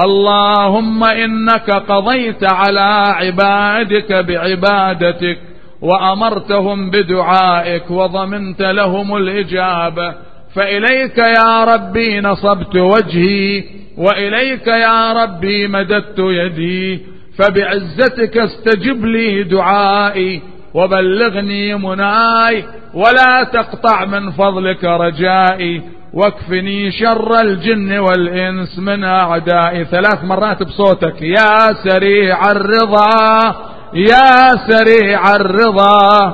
اللهم إنك قضيت على عبادك بعبادتك وأمرتهم بدعائك وضمنت لهم الإجابة، فإليك يا ربي نصبت وجهي وإليك يا ربي مددت يدي، فبعزتك استجب لي دعائي وبلغني مناي ولا تقطع من فضلك رجائي، واكفني شر الجن والإنس من أعدائي. 3 مرات بصوتك. يا سريع الرضا يا سريع الرضا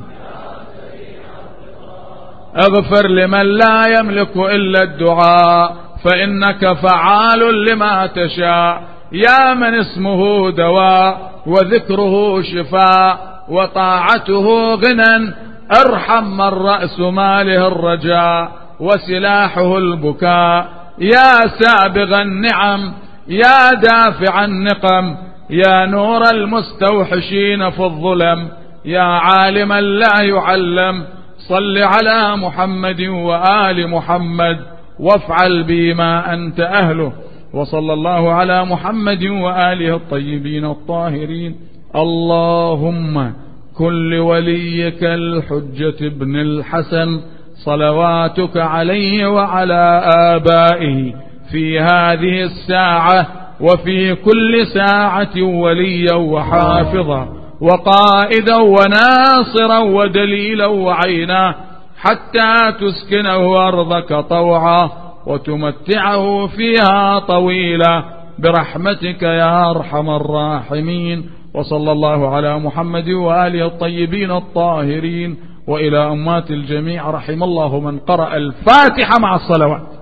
اغفر لمن لا يملك إلا الدعاء فإنك فعال لما تشاء. يا من اسمه دواء وذكره شفاء وطاعته غنى، ارحم من رأس ماله الرجاء وسلاحه البكاء. يا سابغ النعم يا دافع النقم يا نور المستوحشين في الظلم يا عالما لا يعلم، صل على محمد وآل محمد وافعل بما أنت أهله. وصلى الله على محمد وآله الطيبين الطاهرين. اللهم كن لوليك الحجة بن الحسن صلواتك عليه وعلى آبائه في هذه الساعة وفي كل ساعة وليا وحافظا وقائدا وناصرا ودليلا وعينا، حتى تسكنه أرضك طوعا وتمتعه فيها طويلا برحمتك يا أرحم الراحمين. وصلى الله على محمد وآله الطيبين الطاهرين. وإلى أمات الجميع رحم الله من قرأ الفاتحة مع الصلوات.